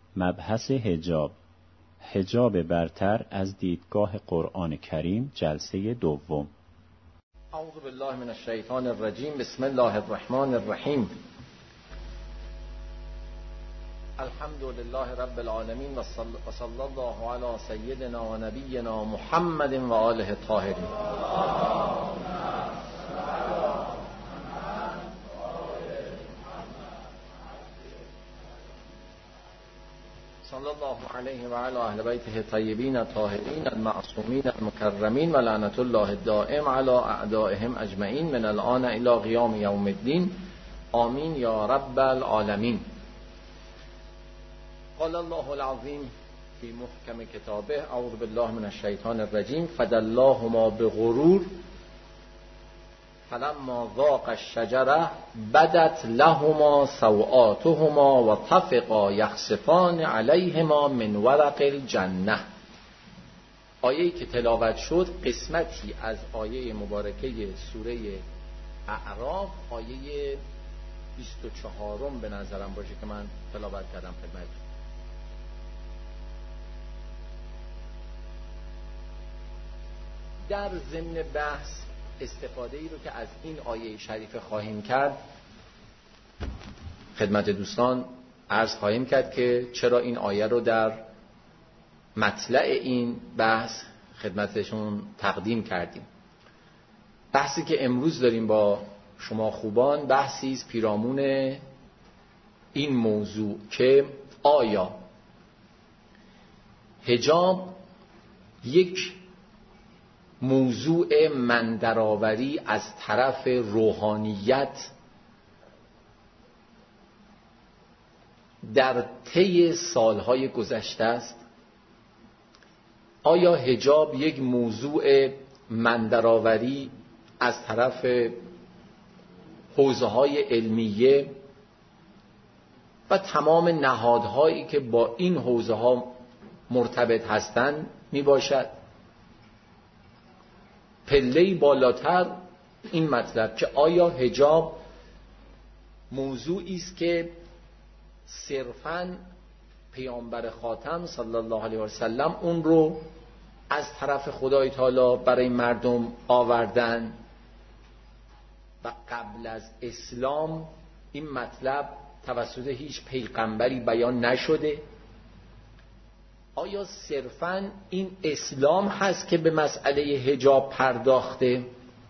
مبحث حجاب، حجاب برتر از دیدگاه قرآن کریم، جلسه دوم. اعوذ بالله من الشیطان الرجیم. بسم الله الرحمن الرحیم. الحمد لله رب العالمین و صلی الله علی سیدنا و نبینا محمد و آله الطاهرین. صلی الله علیه و علی اهل بیته الطیبین الطاهرین المعصومین المکرمین و لعنت الله الدائم علی اعدائهم اجمعین من الان الی قیام یوم الدین. آمین یا رب العالمین. قال الله العظیم فی محکم کتابه اعوذ بالله من الشیطان الرجیم فدلاهما بغرور فلما ذاق الشجره بدت لهما سوآتهما و طفقا یخصفان علیهما من ورق الجنه. آیه‌ای که تلاوت شد قسمتی از آیه مبارکه سوره اعراف، آیه 24 به نظرم باشه که من تلاوت کردم خدمتتون. در ضمن بحث استفاده ای رو که از این آیه شریفه خواهیم کرد خدمت دوستان عرض خواهیم کرد که چرا این آیه رو در مطلع این بحث خدمتشون تقدیم کردیم. بحثی که امروز داریم با شما خوبان بحثی است پیرامون این موضوع که آیا حجاب یک موضوع مندرآوری از طرف روحانیت در طی سالهای گذشته است؟ آیا حجاب یک موضوع مندرآوری از طرف حوزه‌های علمیه و تمام نهادهایی که با این حوزه‌ها مرتبط هستند می باشد؟ پله‌ای بالاتر این مطلب که آیا حجاب موضوعی است که صرفاً پیامبر خاتم صلی الله علیه و سلم اون رو از طرف خدای تعالی برای مردم آوردن و قبل از اسلام این مطلب توسط هیچ پیغمبری بیان نشده؟ آیا صرفاً این اسلام هست که به مسئله حجاب پرداخته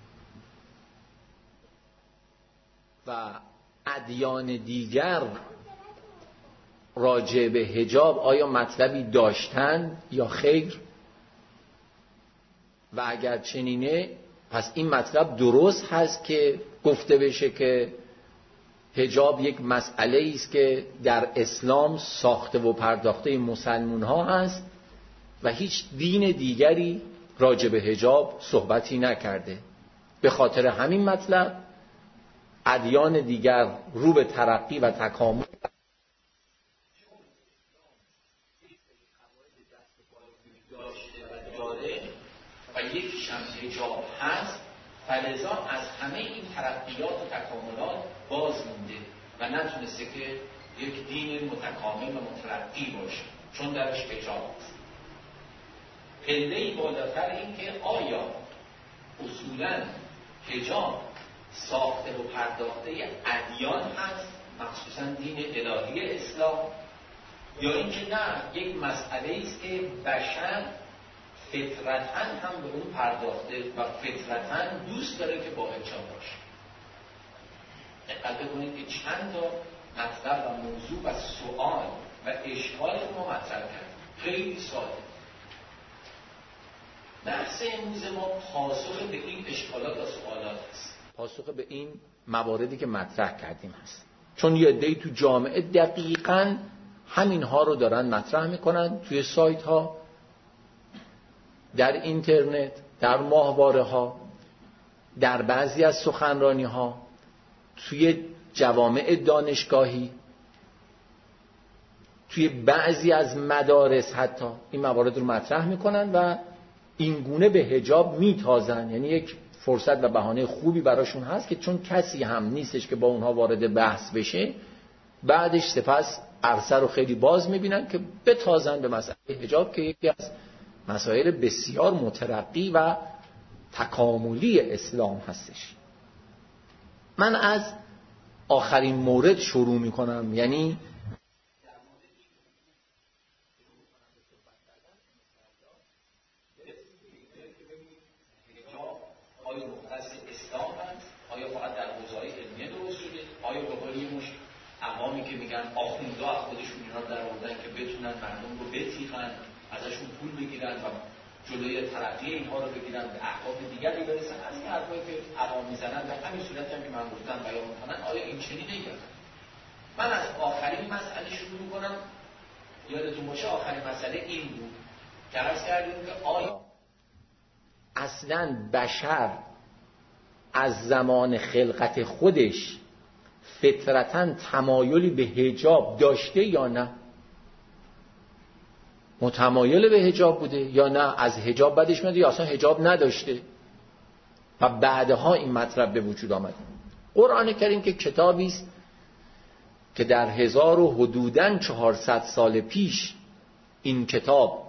و ادیان دیگر راجع به حجاب آیا مطلبی داشتن یا خیر؟ و اگر چنینه پس این مطلب درست هست که گفته بشه که حجاب یک مسئله است که در اسلام ساخته و پرداخته مسلمان ها هست و هیچ دین دیگری راجع به حجاب صحبتی نکرده. به خاطر همین مطلب ادیان دیگر رو به ترقی و تکامل و یکیش هم حجاب هست، فلذا از همه این ترقیات و تکاملات باز مونده و نتونسته که یک دین متکامل و مترقی باشه چون درش حجاب هست. پله‌ای بالاتر این که آیا اصولاً حجاب ساخته و پرداخته ادیان هست، مخصوصاً دین الهی اسلام، یا اینکه نه یک مسئله است که بشر فطرتاً هم به اون پرداخته و فطرتاً دوست داره که با حجاب باشه. دقت بکنید که چند تا مطلب و موضوع و سوال و اشکال رو ما مطرح کردیم. خیلی ساده. بحث امروز ما پاسخ به این اشکالات و سوالات هست. پاسخ به این مواردی که مطرح کردیم هست. چون یه عده‌ای تو جامعه دقیقاً همین ها رو دارن مطرح میکنن توی سایت ها، در اینترنت، در ماهواره ها، در بعضی از سخنرانی ها، توی جوامع دانشگاهی، توی بعضی از مدارس حتی این موارد رو مطرح میکنن و این گونه به حجاب میتازن. یعنی یک فرصت و بهانه خوبی براشون هست که چون کسی هم نیستش که با اونها وارد بحث بشه، بعدش سپس عرصه رو خیلی باز میبینن که بتازن به مسئله حجاب که یکی از مسائل بسیار مترقی و تکاملی اسلام هستش. من از آخرین مورد شروع میکنم، یعنی آیا مختص اسلام هست؟ آیا فقط در حوزه‌های علمیه درست شده؟ آیا به قول یه مش عوامی که میگن آخوندها از خودشون اینا در آوردن که بتونن مردم رو بتیغن، ازشون پول بگیرن و جلوی ترقی اینها رو بگیرن، به اهداف دیگری برسن؟ از این حرفایی که عوام میزنن در همین صورتی هم که من گفتم بیان میکنن، آیا این چنین نیست؟ من از آخرین مسئله شروع میکنم. یادتون باشه آخرین مسئله این بود که عرض کردیم که آیا اصلاً بشر از زمان خلقت خودش فطرتاً تمایلی به حجاب داشته یا نه؟ متمایل به حجاب بوده یا نه از حجاب بدش میاد یا اصلا حجاب نداشته و بعدها این مطلب به وجود آمده؟ قرآن کریم که کتابی است که در 1400 سال پیش این کتاب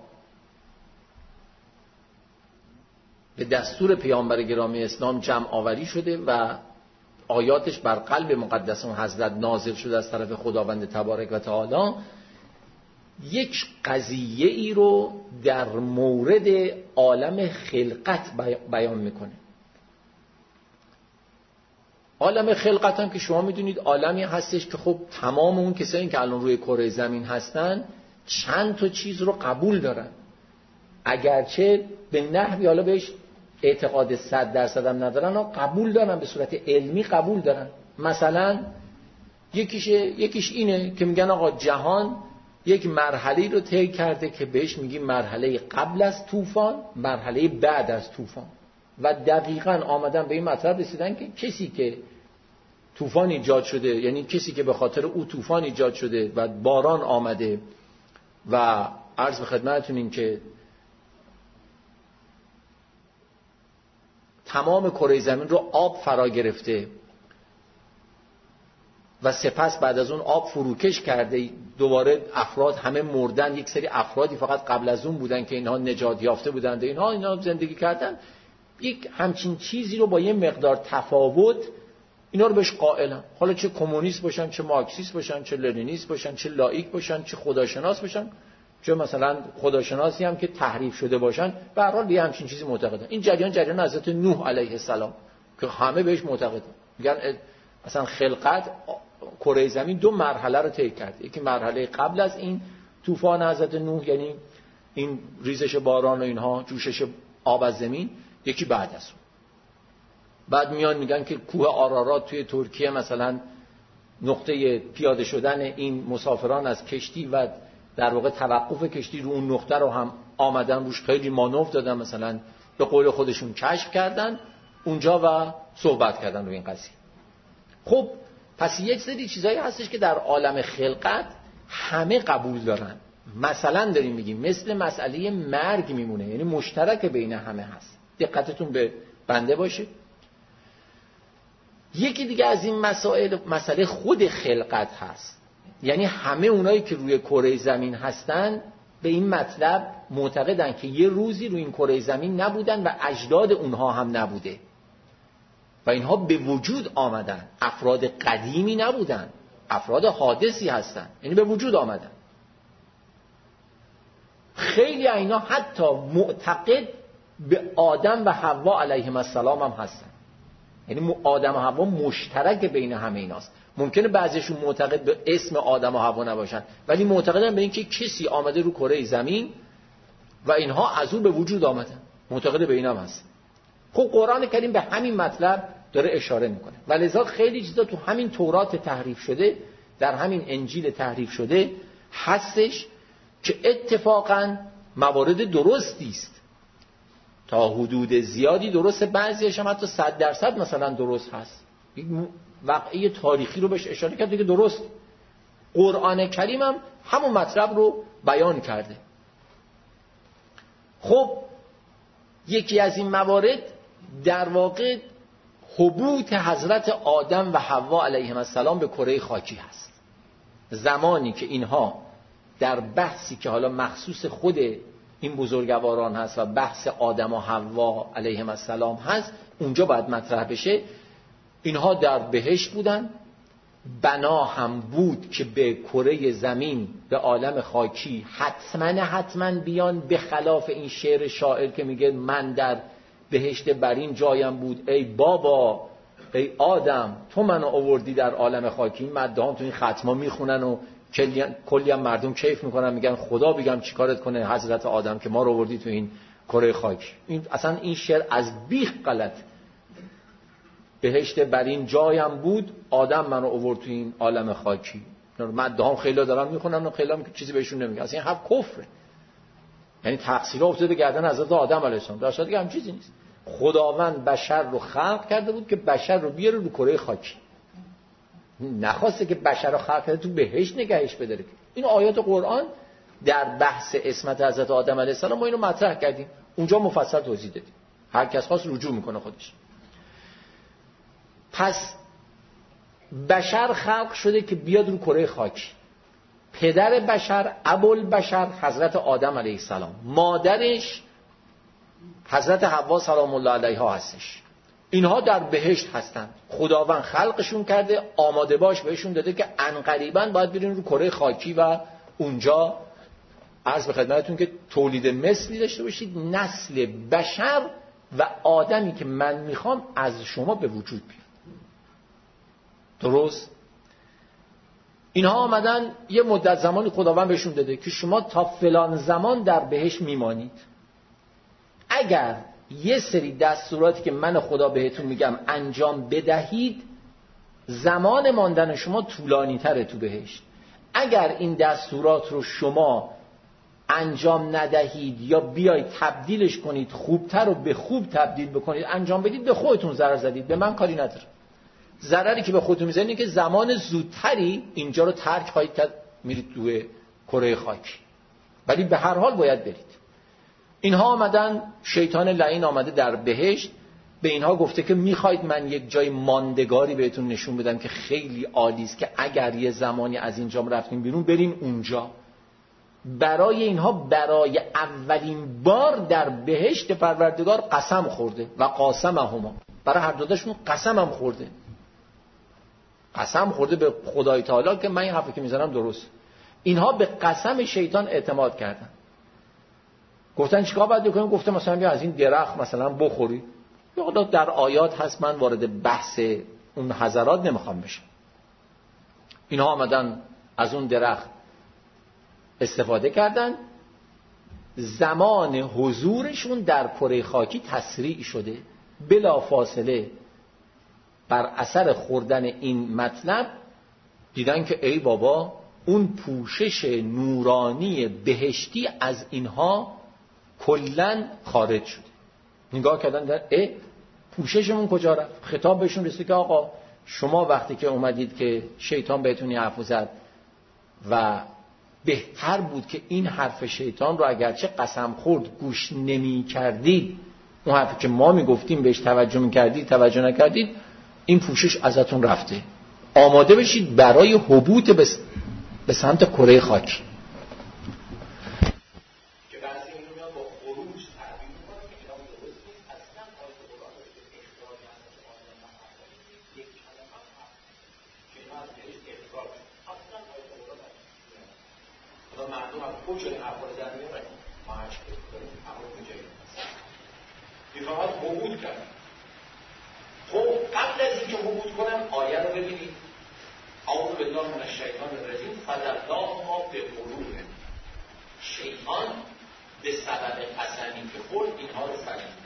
به دستور پیامبر گرامی اسلام جمع آوری شده و آیاتش بر قلب مقدس اون حضرت نازل شده از طرف خداوند تبارک و تعالی، یک قضیه ای رو در مورد عالم خلقت بیان میکنه. عالم خلقت هم که شما میدونید عالمی هستش که خب تمام اون کسایی که الان روی کره زمین هستن چند تا چیز رو قبول دارن، اگرچه به نحوی حالا بهش اعتقاد 100% هم ندارن و قبول دارن، به صورت علمی قبول دارن. مثلا یکیش اینه که میگن آقا جهان یک مرحله رو طی کرده که بهش میگیم مرحله قبل از طوفان، مرحله بعد از طوفان، و دقیقاً آمدن به این مطلب رسیدن که کسی که طوفان ایجاد شده، یعنی کسی که به خاطر او طوفان ایجاد شده و باران آمده و عرض به خدمتتون این که تمام کره زمین رو آب فرا گرفته و سپس بعد از اون آب فروکش کرده، دوباره افراد همه مردن، یک سری افرادی فقط قبل از اون بودن که اینها نجات یافته بودند، اینها زندگی کردن، یک همچین چیزی رو با یه مقدار تفاوت اینا رو بهش قائلن. حالا چه کمونیست باشن، چه مارکسیست باشن، چه لنینیست باشن، چه لائیک باشن، چه خداشناس باشن، چه مثلا خداشناسی هم که تحریف شده باشن، به هر حال یه همچین چیزی معتقدن. این جریان حضرت نوح علیه السلام که همه بهش معتقدن. میگن مثلا خلقت کره زمین 2 مرحله رو طی کرده، یکی مرحله قبل از این طوفان حضرت نوح، یعنی این ریزش باران و اینها، جوشش آب از زمین، یکی بعد از اون. بعد میان میگن که کوه آرارات توی ترکیه مثلا نقطه پیاده شدن این مسافران از کشتی و در واقع توقف کشتی رو اون نقطه رو هم آمدن روش خیلی مانور دادن، مثلا به قول خودشون کشف کردن اونجا و صحبت کردن رو این قضیه. خب پس یک سری چیزایی هستش که در عالم خلقت همه قبول دارن. مثلا داریم میگیم مثل مسئله مرگ میمونه، یعنی مشترک بین همه هست. دقتتون به بنده باشه. یکی دیگه از این مسئله خود خلقت هست، یعنی همه اونایی که روی کره زمین هستن به این مطلب معتقدن که یه روزی روی این کره زمین نبودن و اجداد اونها هم نبوده و اینها به وجود آمدن. افراد قدیمی نبودن، افراد حادثی هستن، یعنی به وجود آمدن. خیلی اینا حتی معتقد به آدم و حوا علیهم السلام هم هستن، یعنی آدم و حوا مشترک بین همه ایناست. ممکنه بعضیشون معتقد به اسم آدم و حوا نباشن، ولی معتقدن به این که کسی آمده رو کره زمین و اینها از اون به وجود آمدن، معتقد به اینم هست. خب قرآن کریم به همین مطلب داره اشاره میکنه و لذا خیلی چیزا تو همین تورات تحریف شده، در همین انجیل تحریف شده هستش که اتفاقا موارد درستی است، تا حدود زیادی درسته، بعضیش هم حتی 100% مثلا درست هست. یک واقعی تاریخی رو بهش اشاره کرده که درست. قرآن کریم هم همون مطلب رو بیان کرده. خب یکی از این موارد در واقع حبوط حضرت آدم و حوا علیهم السلام به کره خاکی هست. زمانی که اینها در بحثی که حالا مخصوص خود این بزرگواران هست و بحث آدم و حوا علیهم السلام هست، اونجا باید مطرح بشه. اینها در بهشت بودن، بنا هم بود که به کره زمین، به عالم خاکی حتما بیان، به خلاف این شعر شاعر که میگه من در بهشت برین جایم بود ای بابا ای آدم تو منو آوردی در عالم خاکی. این مدهان تو این ختما میخونن و کلی هم مردم کیف میکنن، میگن خدا بگم چیکارت کنه حضرت آدم که ما رو آوردی تو این کره خاکی. این اصلا این شعر از بیخ غلط. بهشت برین جایم بود آدم منو آورد تو این عالم خاکی. مدهان خیلی دارن میخونن و خیلی هم چیزی بهشون نمیگه. اصلا این حرف کفره، یعنی تقصیر افتاده گردن حضرت آدم علیه السلام. در صورتی که هم چیزی نیست. خداوند بشر رو خلق کرده بود که بشر رو بیاره رو کره خاکی، نخواسته که بشر رو خلق کرده تو بهشت نگهش بداره. این آیات قرآن در بحث عصمت حضرت آدم علیه السلام ما اینو مطرح کردیم، اونجا مفصل توضیح دادیم، هر کس خواست رجوع میکنه خودش. پس بشر خلق شده که بیاد رو کره خاکی. پدر بشر ابوالبشر حضرت آدم علیه السلام، مادرش حضرت حوا سلام الله علیها هستش. اینها در بهشت هستن، خداوند خلقشون کرده، آماده باش بهشون داده که عنقریباً باید برین رو کره خاکی و اونجا عرض به خدمتتون که تولید مثلی داشته باشید، نسل بشر و آدمی که من میخوام از شما به وجود بیاد. درست؟ اینها آمدن یه مدت زمانی خداوند بهشون داده که شما تا فلان زمان در بهشت میمانید. اگر یه سری دستوراتی که من خدا بهتون میگم انجام بدهید، زمان ماندن شما طولانی تره تو بهشت. اگر این دستورات رو شما انجام ندهید یا بیایید تبدیلش کنید، خوبتر رو به خوب تبدیل بکنید انجام بدید، به خودتون ضرر زدید، به من کاری نداره. ضرری که به خودتون میزنید اینه که زمان زودتری اینجا رو ترک خواهید کرد، میرید توی کره خاکی، ولی به هر حال باید برید. اینها آمدن، شیطان لعین آمده در بهشت، به اینها گفته که میخواید من یک جای ماندگاری بهتون نشون بدم که خیلی عالی است که اگر یه زمانی از اینجا رفتیم بیرون بریم اونجا. برای اینها برای اولین بار در بهشت پروردگار قسم خورده و قاسمهما، برای هر دوتاشون قسم هم خورده، قسم خورده به خدای تعالی که من این حرفی که میزنم درست. اینها به قسم شیطان اعتماد کردن، گفتن چیکار باید بکنیم؟ گفته مثلا بیا از این درخت مثلا بخوری. یا در آیات هست، من وارد بحث اون حضرات نمیخوام بشم. اینها آمدن از اون درخت استفاده کردن، زمان حضورشون در کره خاکی تسریع شده. بلا فاصله بر اثر خوردن این مطلب دیدن که ای بابا اون پوشش نورانی بهشتی از اینها کلن خارج شده. نگاه کردن در پوششمون کجا رفت؟ خطاب بهشون رسید که آقا شما وقتی که اومدید که شیطان بهتون حرف زد و بهتر بود که این حرف شیطان رو اگرچه قسم خورد گوش نمی کردید، اون حرفی که ما می گفتیم بهش توجه می کردید توجه نکردید، این پوشش ازتون رفته. آماده بشید برای حبوط به سمت کره خاکی. میخواهد حبود کنم. خب قبل از اینکه حبود کنم آیه رو ببینید. اعوذ بالله من الشیطان الرجیم فَلَلَّهُمَا بِغُرُورٍ. شیطان به سبب قسمی که خورد اینها رو فریب.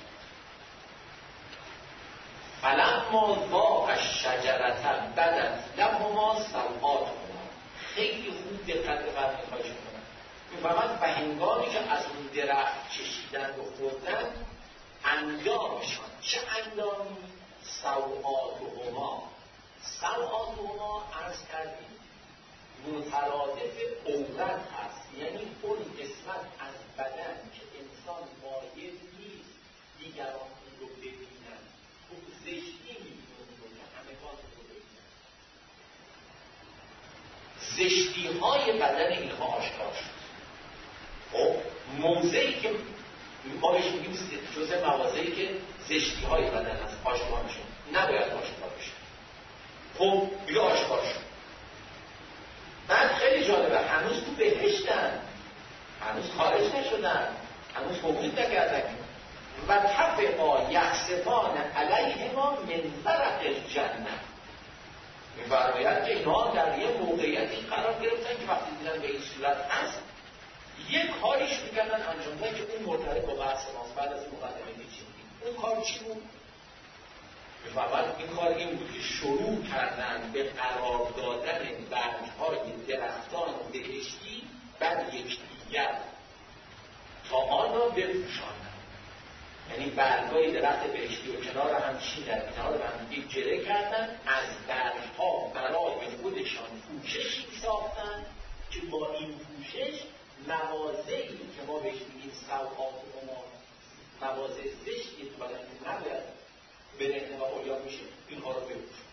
فَلَمَّا ذَاقَا الشَّجَرَةَ بَدَتْ لَهُمَا سَوْآتُهُمَا. خیلی خوب دقت به فرمایش کنن. میفهمند به هنگامی که از اون درخت چشیدن و خوردن اندامشان، چه اندامی؟ سوآتهما. سوآتهما عرض کردیم مترادف عورت هست، یعنی اون قسمت از بدن که انسان مایل نیست دیگران اون رو ببینن، اون زشتی میتونه که همگان رو ببینن. زشتی‌های بدن اینها آشکار شد. خب موضعی که ما بهش میگیم جزء مواضعی که زشتی‌های بدن هست آشکار میشه، نباید آشکار بشه. خب بیا آشکار شد. بعد خیلی جالبه، هنوز تو بهشتن، هنوز خارج نشدن، هنوز توحید نکردن. و تفقا یخسفان علیهما من ورق الجنه، می‌فرماید که اینها در یه موقعیتی قرار گرفتن که وقتی دیدن به این صورت هست یک کاریش می‌کردن انجام دادن که اون مرتبط با بحث ماست. بعد از این مقدمه می‌چینیم اون کار چی بود؟ می‌فرماید این کار این بود که شروع کردن به قرار دادن برگ‌های درختان بهشتی بر یکدیگر تا آن را بپوشانند. یعنی برگ‌های درخت بهشتی و کنار هم چیدن، کنار هم یک جره کردن، از برگ‌ها برای خودشان پوششی ساختن که با این پوشش مواضعی که ما بهش میگیم سوءات و مواضع زشتی که بدن نباید برهنه و عریان میشه، اینها رو بپوشن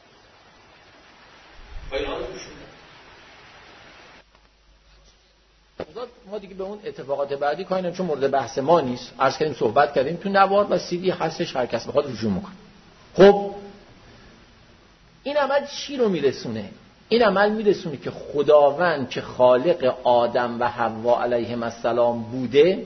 و اینها رو پوشوندن. ما دیگه به اون اتفاقات بعدی کاری نمی‌کنیم چون مورد بحث ما نیست. عرض کردیم صحبت کردیم تو نوار و سیدی هستش، هر کس بخواد رجوع میکنه. خب این عمل چی رو میرسونه؟ این عمل میرسونه که خداوند که خالق آدم و حوا علیهم السلام بوده،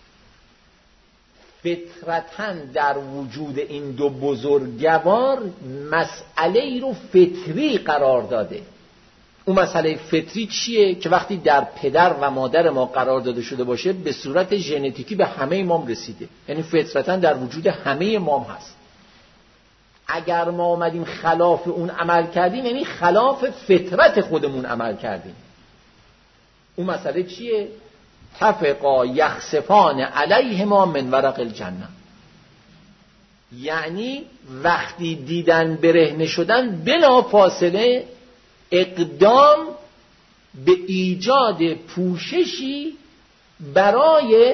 فطرتاً در وجود این دو بزرگوار مسئله ای رو فطری قرار داده. اون مسئله فطری چیه؟ که وقتی در پدر و مادر ما قرار داده شده باشه به صورت ژنتیکی به همه مام رسیده، یعنی فطرتاً در وجود همه مام هست. اگر ما اومدیم خلاف اون عمل کردیم یعنی خلاف فطرت خودمون عمل کردیم. اون مسئله چیه؟ تفقا یخسفان علیهما من ورق الجنه، یعنی وقتی دیدن برهنه شدن بلا فاصله اقدام به ایجاد پوششی برای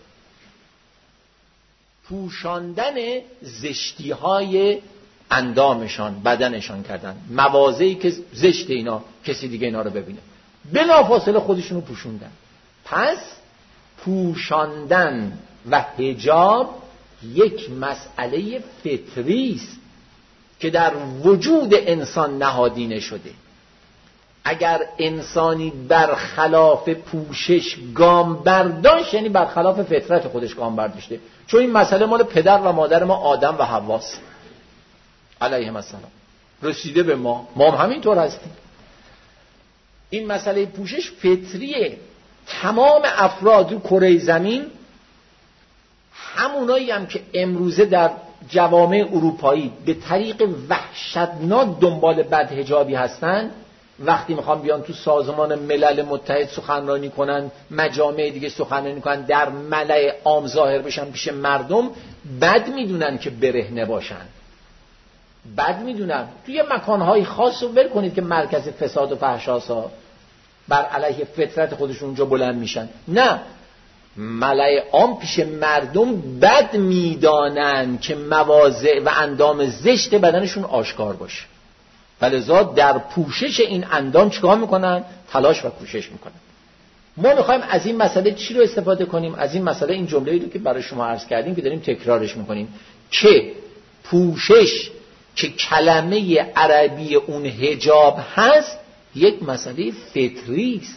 پوشاندن زشتی‌های اندامشان، بدنشان کردن، مواضعی که زشت اینا کسی دیگه اینا رو ببینه، بلافاصله خودشونو پوشوندن. پس پوشاندن و حجاب یک مسئله فطری است که در وجود انسان نهادینه شده. اگر انسانی برخلاف پوشش گام برداشت یعنی برخلاف فطرت خودش گام برداشته، چون این مسئله مال پدر و مادر ما آدم و حواست علیهم السلام، رسیده به ما هم همینطور هستیم. این مسئله پوشش فطریه. تمام افراد رو کره زمین، همونایی هم که امروزه در جوامع اروپایی به طریق وحشتناک دنبال بدحجابی هستن، وقتی میخوان بیان تو سازمان ملل متحد سخنرانی کنن، مجامع دیگه سخنرانی کنن، در ملأ عام ظاهر بشن پیش مردم، بد میدونن که برهنه باشن، بد میدونن. توی مکانهای خاص رو ول کنید که مرکز فساد و فحشاسا بر علیه فطرت خودشون اونجا بلند میشن، نه، ملأ عام پیش مردم بد میدانن که مواضع و اندام زشت بدنشون آشکار باشه، فلذا در پوشش این اندام چیکار میکنن؟ تلاش و کوشش میکنن. ما میخوایم از این مسئله چی رو استفاده کنیم؟ از این مسئله این جمله‌ای رو که برای شما عرض کردیم که داریم تکرارش میکنیم که پوشش که کلمه عربی اون حجاب هست یک مسئله فطری است،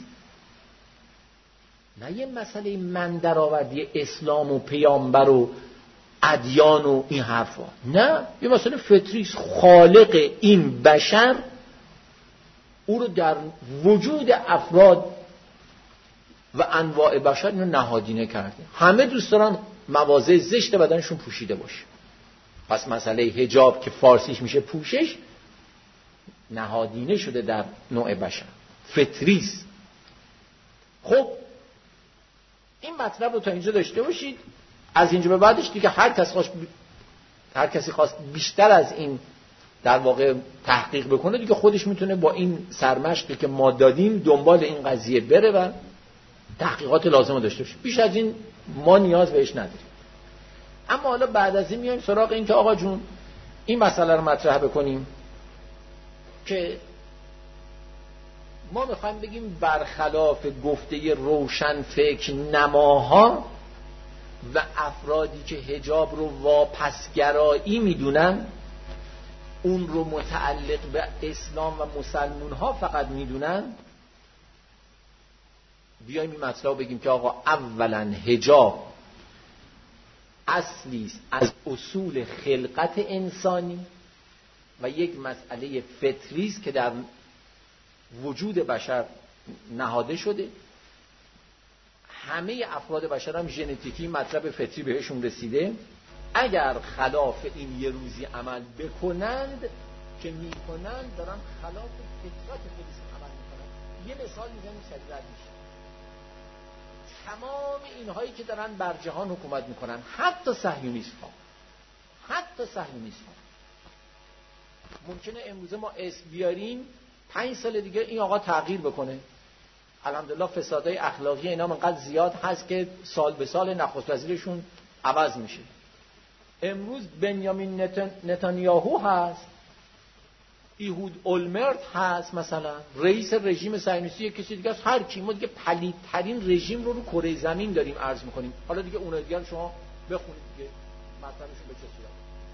نه یه مسئله من درآوردی اسلام و پیامبر و ادیان و این حرفا، نه، یه مسئله فطری است. خالق این بشر او رو در وجود افراد و انواع بشر اینو نهادینه کرده. همه دوست دارن مواضع زشت بدنشون پوشیده باشه. پس مسئله حجاب که فارسیش میشه پوشش، نهادینه شده در نوع بشر، فطری است. خب این مطلب رو تا اینجا داشته باشید. از اینجا به بعدش دیگه هر کسی خواست بیشتر از این در واقع تحقیق بکنه دیگه خودش میتونه با این سرمشقی که ما دادیم دنبال این قضیه بره و تحقیقات لازم رو داشته باشه. بیش از این ما نیاز بهش نداریم. اما حالا بعد از این میایم سراغ این که آقا جون این مسئله رو مطرح بکنیم که ما میخوایم بگیم برخلاف گفته روشن فکر نماها و افرادی که حجاب رو واپسگرایی میدونن، اون رو متعلق به اسلام و مسلمون ها فقط میدونن، بیایم این مطلب بگیم که آقا اولا حجاب اصلی است از اصول خلقت انسانی و یک مسئله فطری است که در وجود بشر نهاده شده. همه افراد بشر هم ژنتیکی مطلب فطری بهشون رسیده. اگر خلاف این یه روزی عمل بکنند که میکنند، دارن خلاف فطرت خودشون عمل میکنند. یه مثال میزنیم سریع رد میشه. تمام اینهایی که دارن بر جهان حکومت میکنن، حتی صهیونیست ها ممکنه امروزه ما اسم بیاریم 5 سال دیگه این آقا تغییر بکنه. الحمدلله فسادهای اخلاقی اینا منقدر زیاد هست که سال به سال نخست وزیرشون عوض میشه. امروز بنیامین نتانیاهو هست، ایهود اولمرت هست، مثلا رئیس رژیم صهیونیستی کسی دیگه است. هر کی، ما دیگه پلیدترین رژیم رو کره زمین داریم عرض میکنیم. حالا دیگه اون دیگه شما بخونید دیگه مطلبشون به چه صورت.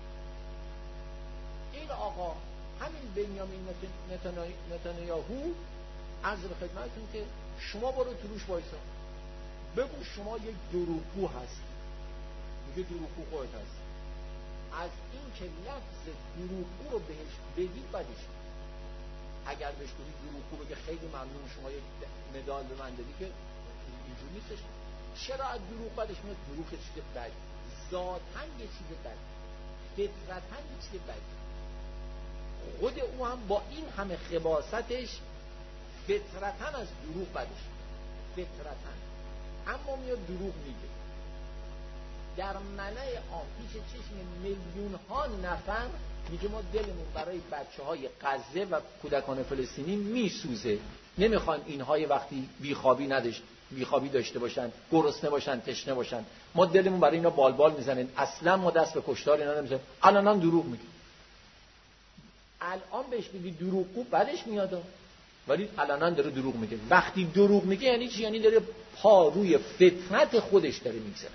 این آقا همین بنیامین نتانیاهو عرض به خدمتتون که شما برو تو روش وایسا، بگو شما یک دروغگو هستی. میگه دروغگو خودت هستی. از این که لفظ دروغگو رو بهش بگید بدش. اگر بهش بگید دروغگو بگه خیلی ممنون شما یک مدال به من دادی، که اینجور نیستش. چرا از دروغ بدش میاد؟ دروغ چیز بد، ذاتاً یه چیز بد، فطرتاً یه چیز بد. خود او هم با این همه خباثتش فطرتاً از دروغ بدش، فطرتاً. اما میاد دروغ میگه در ملأ عام پیش چشم میلیون ها نفر، میگه ما دلمون برای بچه‌های غزه و کودکان فلسطینی میسوزه، نمیخوان اینهای وقتی بیخوابی داشته باشن، گرسنه باشن، تشنه باشن، ما دلمون برای اینا بالبال میزنه، اصلا ما دست به کشتار اینا نمیزنیم. الان دروغ میگه. الان بهش بگی دروغگو بعدش میاد، ولی الان داره دروغ میگه. وقتی دروغ میگه یعنی چی؟ یعنی داره پا روی فطرت خودش داره میگذاره،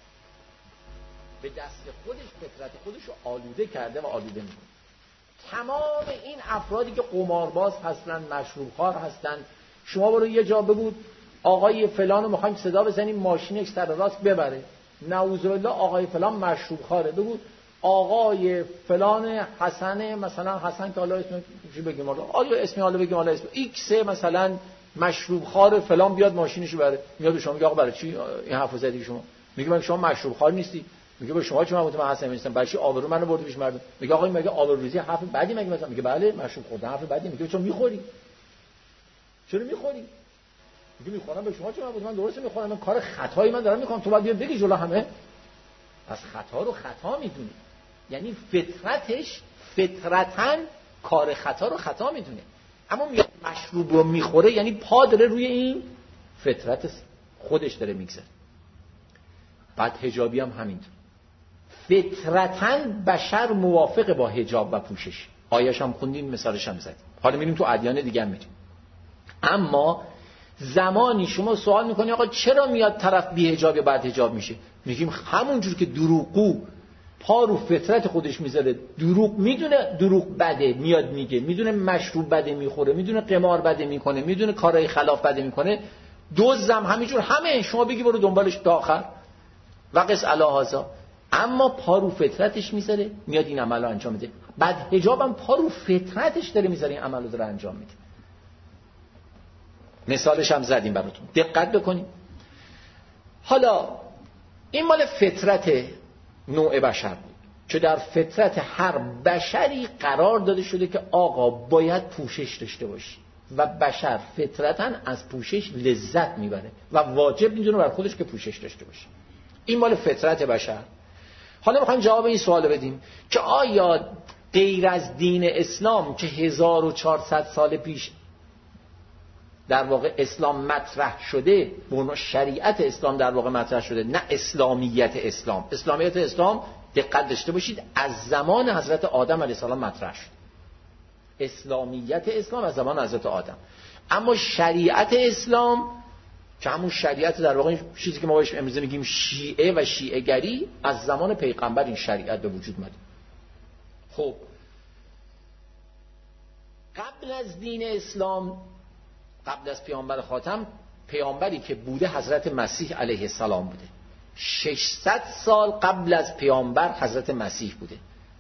به دست خودش فطرت خودش رو آلوده کرده و آلوده میکنه. تمام این افرادی که قمارباز هستن، مشروبخوار هستن، شما برو یه جا بگو آقای فلان رو میخوایم صدا بزنیم ماشینش سر راست ببره، نعوذ بالله آقای فلان مشروبخواره، بگو آقای فلان حسن، مثلا حسن که حالا اسم چی بگیم، حالا اسمی حالا بگیم، حالا اسم ایکس مثلا مشروبخوار فلان بیاد ماشینشو بره، میاد به شما میگه آقا برای چی این حرفو زدی شما؟ میگه من شما مشروبخوار نیستی. میگه به شما چه مربوطه؟ من حسن نیستم. برای چی آبرو منو برده پیش مردم؟ میگه آقا مگه آبروریزی حرف بدی مگه مثلا؟ میگه بله مشروب خوردن حرف بدی. میگه چرا میخوری؟ چرا میخوری؟ میگه میخورم. به شما چه مربوطه؟ من درسته میخورم، من کار خطایی من دارم میکنم، تو باید بیاد بگی جلو همه. پس خطا رو خطا میدونی، یعنی فطرتش فطرتاً کار خطا رو خطا میدونه. اما میاد مشروب رو میخوره، یعنی پا داره روی این فطرت خودش داره میگذره. بعد حجابی هم همینطور، فطرتاً بشر موافق با حجاب و پوشش. آیه‌اش هم خوندیم، مثالش هم زدیم. حالا میریم تو ادیان دیگه هم میریم. اما زمانی شما سوال میکنی آقا چرا میاد طرف بی حجاب یا بعد حجاب میشه؟ میگیم همونجور که دروغگو پا رو فطرت خودش میذاره، دروغ میدونه دروغ بده میاد میگه، میدونه مشروب بده میخوره، میدونه قمار بده میکنه، میدونه کارهای خلاف بده میکنه، دزدم همینجور، همه شما بگی برو دنبالش تا آخر و قص علی هذا. اما پا رو فطرتش میذاره میاد این عمل رو انجام میده. بعد حجابم پا رو فطرتش داره میذاره این عمل رو داره انجام میده. مثالش هم زدیم براتون، دقت بکنیم. حالا این مال فطرت نوع بشر بود که در فطرت هر بشری قرار داده شده که آقا باید پوشش داشته باشی و بشر فطرتاً از پوشش لذت میبره و واجب میدونه بر خودش که پوشش داشته باشه. این مال فطرت بشر. حالا میخوایم جواب این سوال بدیم که آیا غیر از دین اسلام که 1400 سال پیش در واقع اسلام مطرح شده، به شریعت اسلام در واقع مطرح شده، نه اسلامیت اسلام. اسلامیت اسلام دقت داشته باشید از زمان حضرت آدم علیه السلام مطرح شد. اسلامیت اسلام از زمان حضرت آدم. اما شریعت اسلام که همون شریعت در واقع چیزی که ما بهش امروزه میگیم شیعه و شیعه گری، از زمان پیغمبر این شریعت به وجود اومده. خب قبل از دین اسلام، قبل از پیامبر خاتم، پیامبری که بوده حضرت مسیح علیه السلام بوده. 600 سال قبل از پیامبر حضرت مسیح بوده.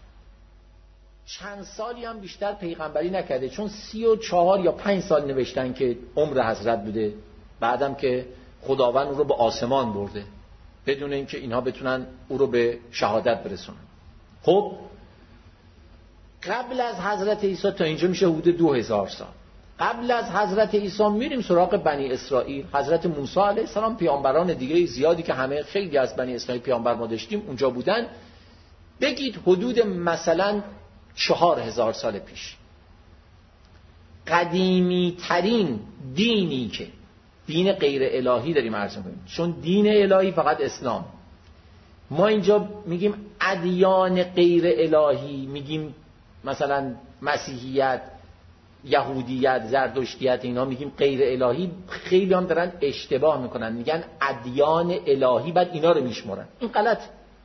چند سالی هم بیشتر پیغمبری نکرده، چون 34 یا 5 سال نوشتن که عمر حضرت بوده، بعدم که خداوند او رو به آسمان برده بدون اینکه اینها بتونن او رو به شهادت برسونن. خب قبل از حضرت عیسی تا اینجا میشه حدود 2000 سال. قبل از حضرت عیسی میریم سراغ بنی اسرائیل. حضرت موسی علیه السلام، پیامبران دیگه زیادی که همه خیلی از بنی اسرائیل پیامبر ما داشتیم اونجا بودن. بگید حدود مثلا 4000 سال پیش. قدیمی ترین دینی که دین غیر الهی داریم عرض می‌کنیم، چون دین الهی فقط اسلام. ما اینجا میگیم ادیان غیر الهی، میگیم مثلا مسیحیت، یهودیت، زرتشتیت، اینا میگیم غیر الهی. خیلی هم دارن اشتباه میکنن، میگن ادیان الهی، بعد اینا رو میشمرن. این غلط.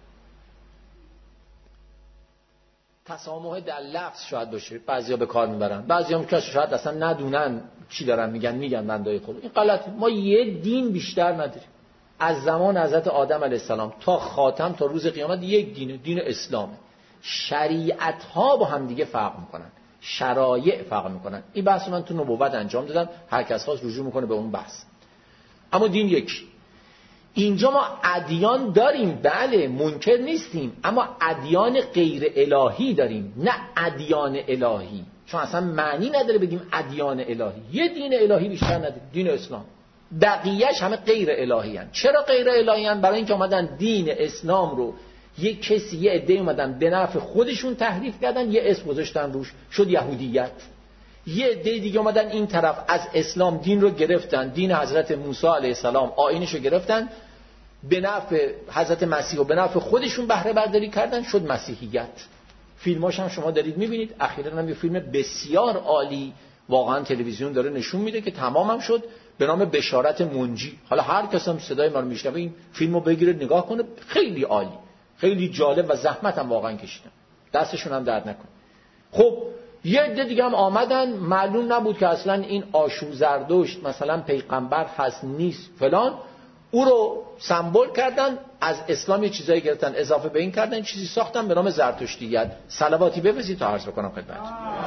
تسامح در لفظ شاید باشه، بعضیا به کار میبرن، بعضیا هم که شاید اصلا ندونن چی دارن میگن بندای خود. این غلطه. ما یه دین بیشتر نداریم. از زمان حضرت آدم علیه السلام تا خاتم تا روز قیامت یک دینه، دین اسلامه. شریعت ها با هم دیگه فرق میکنن، شرایع فرق میکنن. این بحث من تو نبوت انجام دادم، هر کس خواست رجوع میکنه به اون بحث. اما دین یکی. اینجا ما ادیان داریم، بله، منکر نیستیم، اما ادیان غیر الهی داریم، نه ادیان الهی. چون اصلا معنی نداره بگیم ادیان الهی. یه دین الهی بیشتر نداریم، دین اسلام. بقیه‌اش همه غیر الهی هستند. چرا غیر الهی هستند؟ برای اینکه اومدن دین اسلام رو یه کسی، یه عده اومدن به نفع خودشون تحریف کردن، یه اسم گذاشتن روش، شد یهودیت. یه عده دیگه اومدن این طرف از اسلام دین رو گرفتن، دین حضرت موسی علیه السلام آیینش رو گرفتن، به نفع حضرت مسیح و به نفع خودشون بهره برداری کردن، شد مسیحیت. فیلماش هم شما دارید میبینید. اخیراً هم یه فیلم بسیار عالی واقعا تلویزیون داره نشون میده که تمامم شد، به نام بشارت منجی. حالا هر کس هم صدای ما رو میشنوه این فیلمو بگیره نگاه کنه، خیلی عالی، خیلی جالب و زحمت هم واقعا کشیدن، دستشون هم درد نکنه. خب یه عده دیگه هم آمدن، معلوم نبود که اصلا این آشور زردشت مثلا پیغمبر هست نیست فلان، او رو سمبل کردن، از اسلام یه چیزایی گرفتن، اضافه به این کردن چیزی ساختن به نام زرتشتیت. صلواتی بفرستید تا عرض بکنم خدمتتون.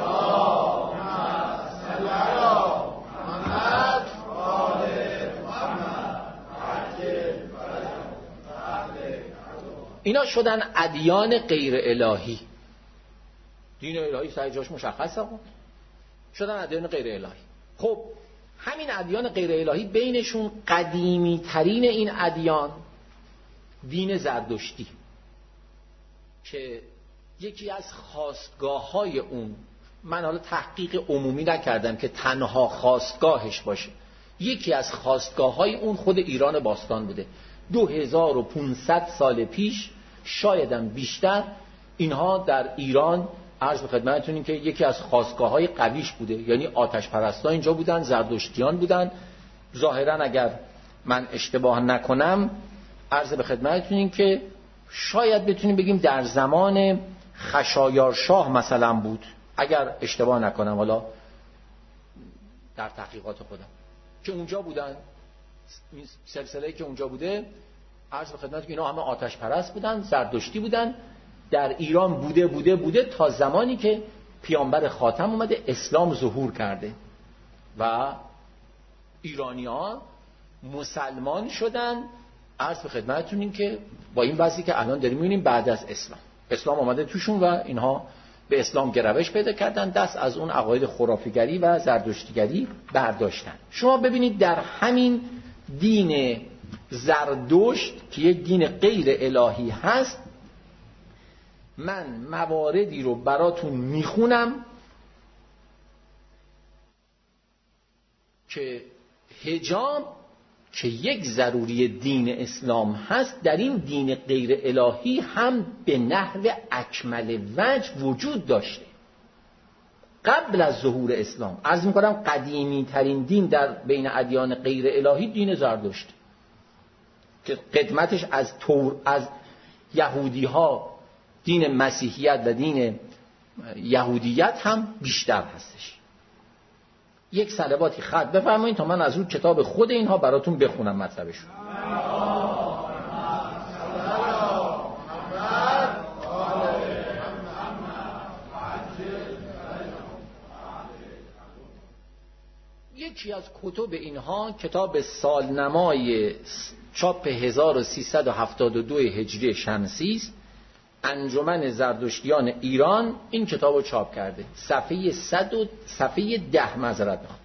اینا شدن ادیان غیر الهی. دین الهی سر جاش مشخصه، شدن ادیان غیر الهی. خب همین ادیان غیر الهی بینشون قدیمی ترین این ادیان دین زردشتی که یکی از خاستگاه های اون، من حالا تحقیق عمومی نکردم که تنها خاستگاهش باشه، یکی از خاستگاه های اون خود ایران باستان بوده. 2500 سال پیش، شایدم بیشتر، اینها در ایران عرض به خدمتتون که یکی از خاستگاه‌های قویش بوده. یعنی آتش پرستان اینجا بودن، زردشتیان بودن. ظاهراً اگر من اشتباه نکنم عرض به خدمتتون که شاید بتونیم بگیم در زمان خشایارشاه مثلا بود، اگر اشتباه نکنم، حالا در تحقیقات خودم، که اونجا بودن. این سلسله‌ای که اونجا بوده عرض به خدمتتون اینا همه آتش پرست بودن، زردشتی بودن، در ایران بوده تا زمانی که پیامبر خاتم اومده، اسلام ظهور کرده و ایرانی‌ها مسلمان شدن. عرض به خدمتتون این که با این وضعی که الان داریم می‌بینیم، بعد از اسلام اومده توشون و اینها به اسلام گرایش پیدا کردن، دست از اون عقاید خرافیگری و زردشتیگری برداشتن. شما ببینید در همین دین زردشت که یک دین غیر الهی هست، من مواردی رو براتون میخونم که حجاب که یک ضروری دین اسلام هست، در این دین غیر الهی هم به نحو اکمل وجه وجود داشته. قبل از ظهور اسلام. عرض میکنم قدیمی ترین دین در بین ادیان غیر الهی دین زرتشت که قدمتش از یهودی ها دین مسیحیت و دین یهودیت هم بیشتر هستش. یک صلواتی خط بفرمایید تا من از اون کتاب خود اینها براتون بخونم مطلبشون. یکی از کتب اینها کتاب سالنمای چاپ 1372 هجری شمسی است. انجمن زردشتیان ایران این کتابو چاپ کرده. صفحه 10 معذرت میخوام.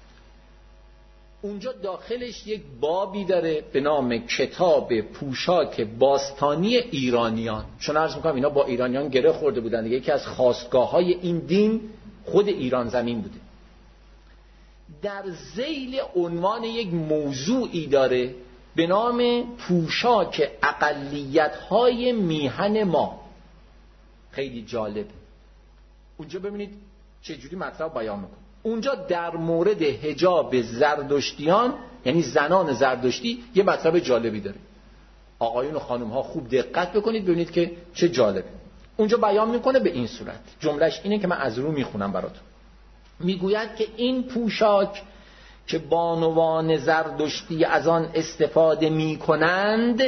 اونجا داخلش یک بابی داره به نام کتاب پوشاک باستانی ایرانیان. چون عرض میکنم اینا با ایرانیان گره خورده بودن دیگه. یکی از خاستگاه‌های این دین خود ایران زمین بوده. در ذیل عنوان یک موضوعی داره به نام پوشاک اقلیت‌های میهن ما. خیلی جالب. اونجا ببینید چجوری مطلب بیان میکنه. اونجا در مورد حجاب زردشتیان یعنی زنان زردشتی یه مطلب جالبی داره. آقایون و خانم‌ها خوب دقت بکنید ببینید که چه جالبه. اونجا بیان میکنه به این صورت. جملهش اینه که من از رو میخونم براتون. میگوید که این پوشاک که بانوان زردشتی از آن استفاده می کنند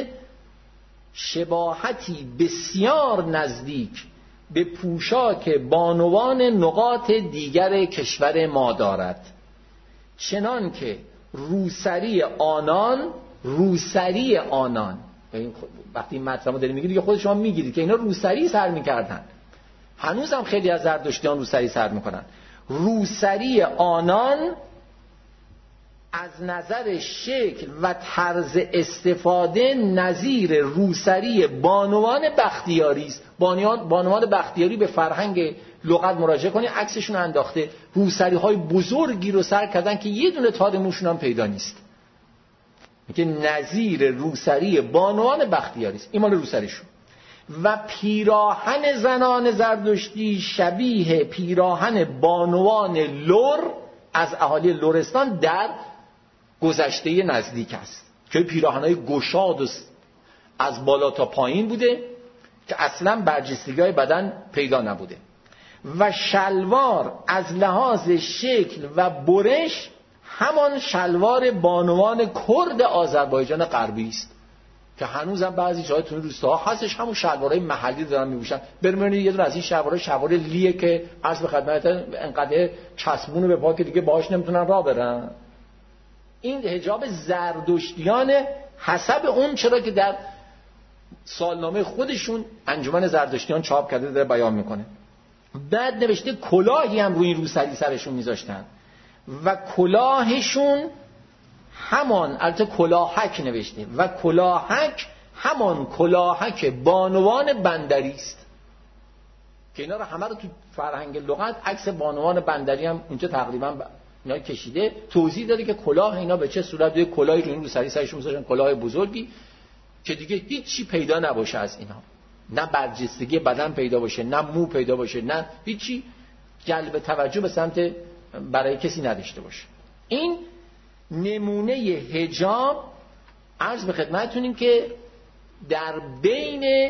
شباهتی بسیار نزدیک به پوشاک بانوان نقاط دیگر کشور ما دارد، چنان که روسری آنان وقتی این مطلب رو داریم میگید دیگه خود شما میگیرید که اینا روسری سر میکردن. هنوز هم خیلی از زردشتیان روسری سر میکنن. روسری آنان از نظر شکل و طرز استفاده نظیر روسری بانوان بختیاری است. بانوان بختیاری به فرهنگ لغت مراجعه کنید، عکسشون انداخته. روسری های بزرگی رو سر کردن که یه دونه تار موشون هم پیدا نیست. میگه نظیر روسری بانوان بختیاری است. این مال روسریشون. و پیراهن زنان زردشتی شبیه پیراهن بانوان لور از اهالی لرستان در گذشته نزدیک است که پیراهن‌های گشاد و از بالا تا پایین بوده که اصلا برجستگی‌های بدن پیدا نبوده. و شلوار از لحاظ شکل و برش همان شلوار بانوان کرد آذربایجان غربی است که هنوزم بعضی جاهای تو روستاها هستش. همون شلوارهای محلی دارن میپوشن. بریم یه دونه از این شلوار لیه که عرض به خدمت انقدر چسبونه به پا که دیگه باهاش نمیتونن راه برن. این حجاب زردشتیان حسب اون چرا که در سالنامه خودشون انجمن زردشتیان چاپ کرده داره بیان میکنه. بعد نوشته کلاهی هم روی روسری سرشون میذاشتن و کلاهشون همان، البته کلاهک نوشته و کلاهک همان کلاهک بانوان بندری است که اینا رو همه رو تو فرهنگ لغت عکس بانوان بندری هم اونجا تقریبا اینا کشیده، توضیح داده که کلاه اینا به چه صورت. یه کلاهی رو این روسری سرشون میذاشتن، کلاه بزرگی که دیگه هیچی پیدا نباشه از اینا، نه برجستگی بدن پیدا باشه، نه مو پیدا باشه، نه هیچی جلب توجه به سمت برای کسی نداشته باشه. این نمونه حجاب عرض به خدمتتونیم که در بین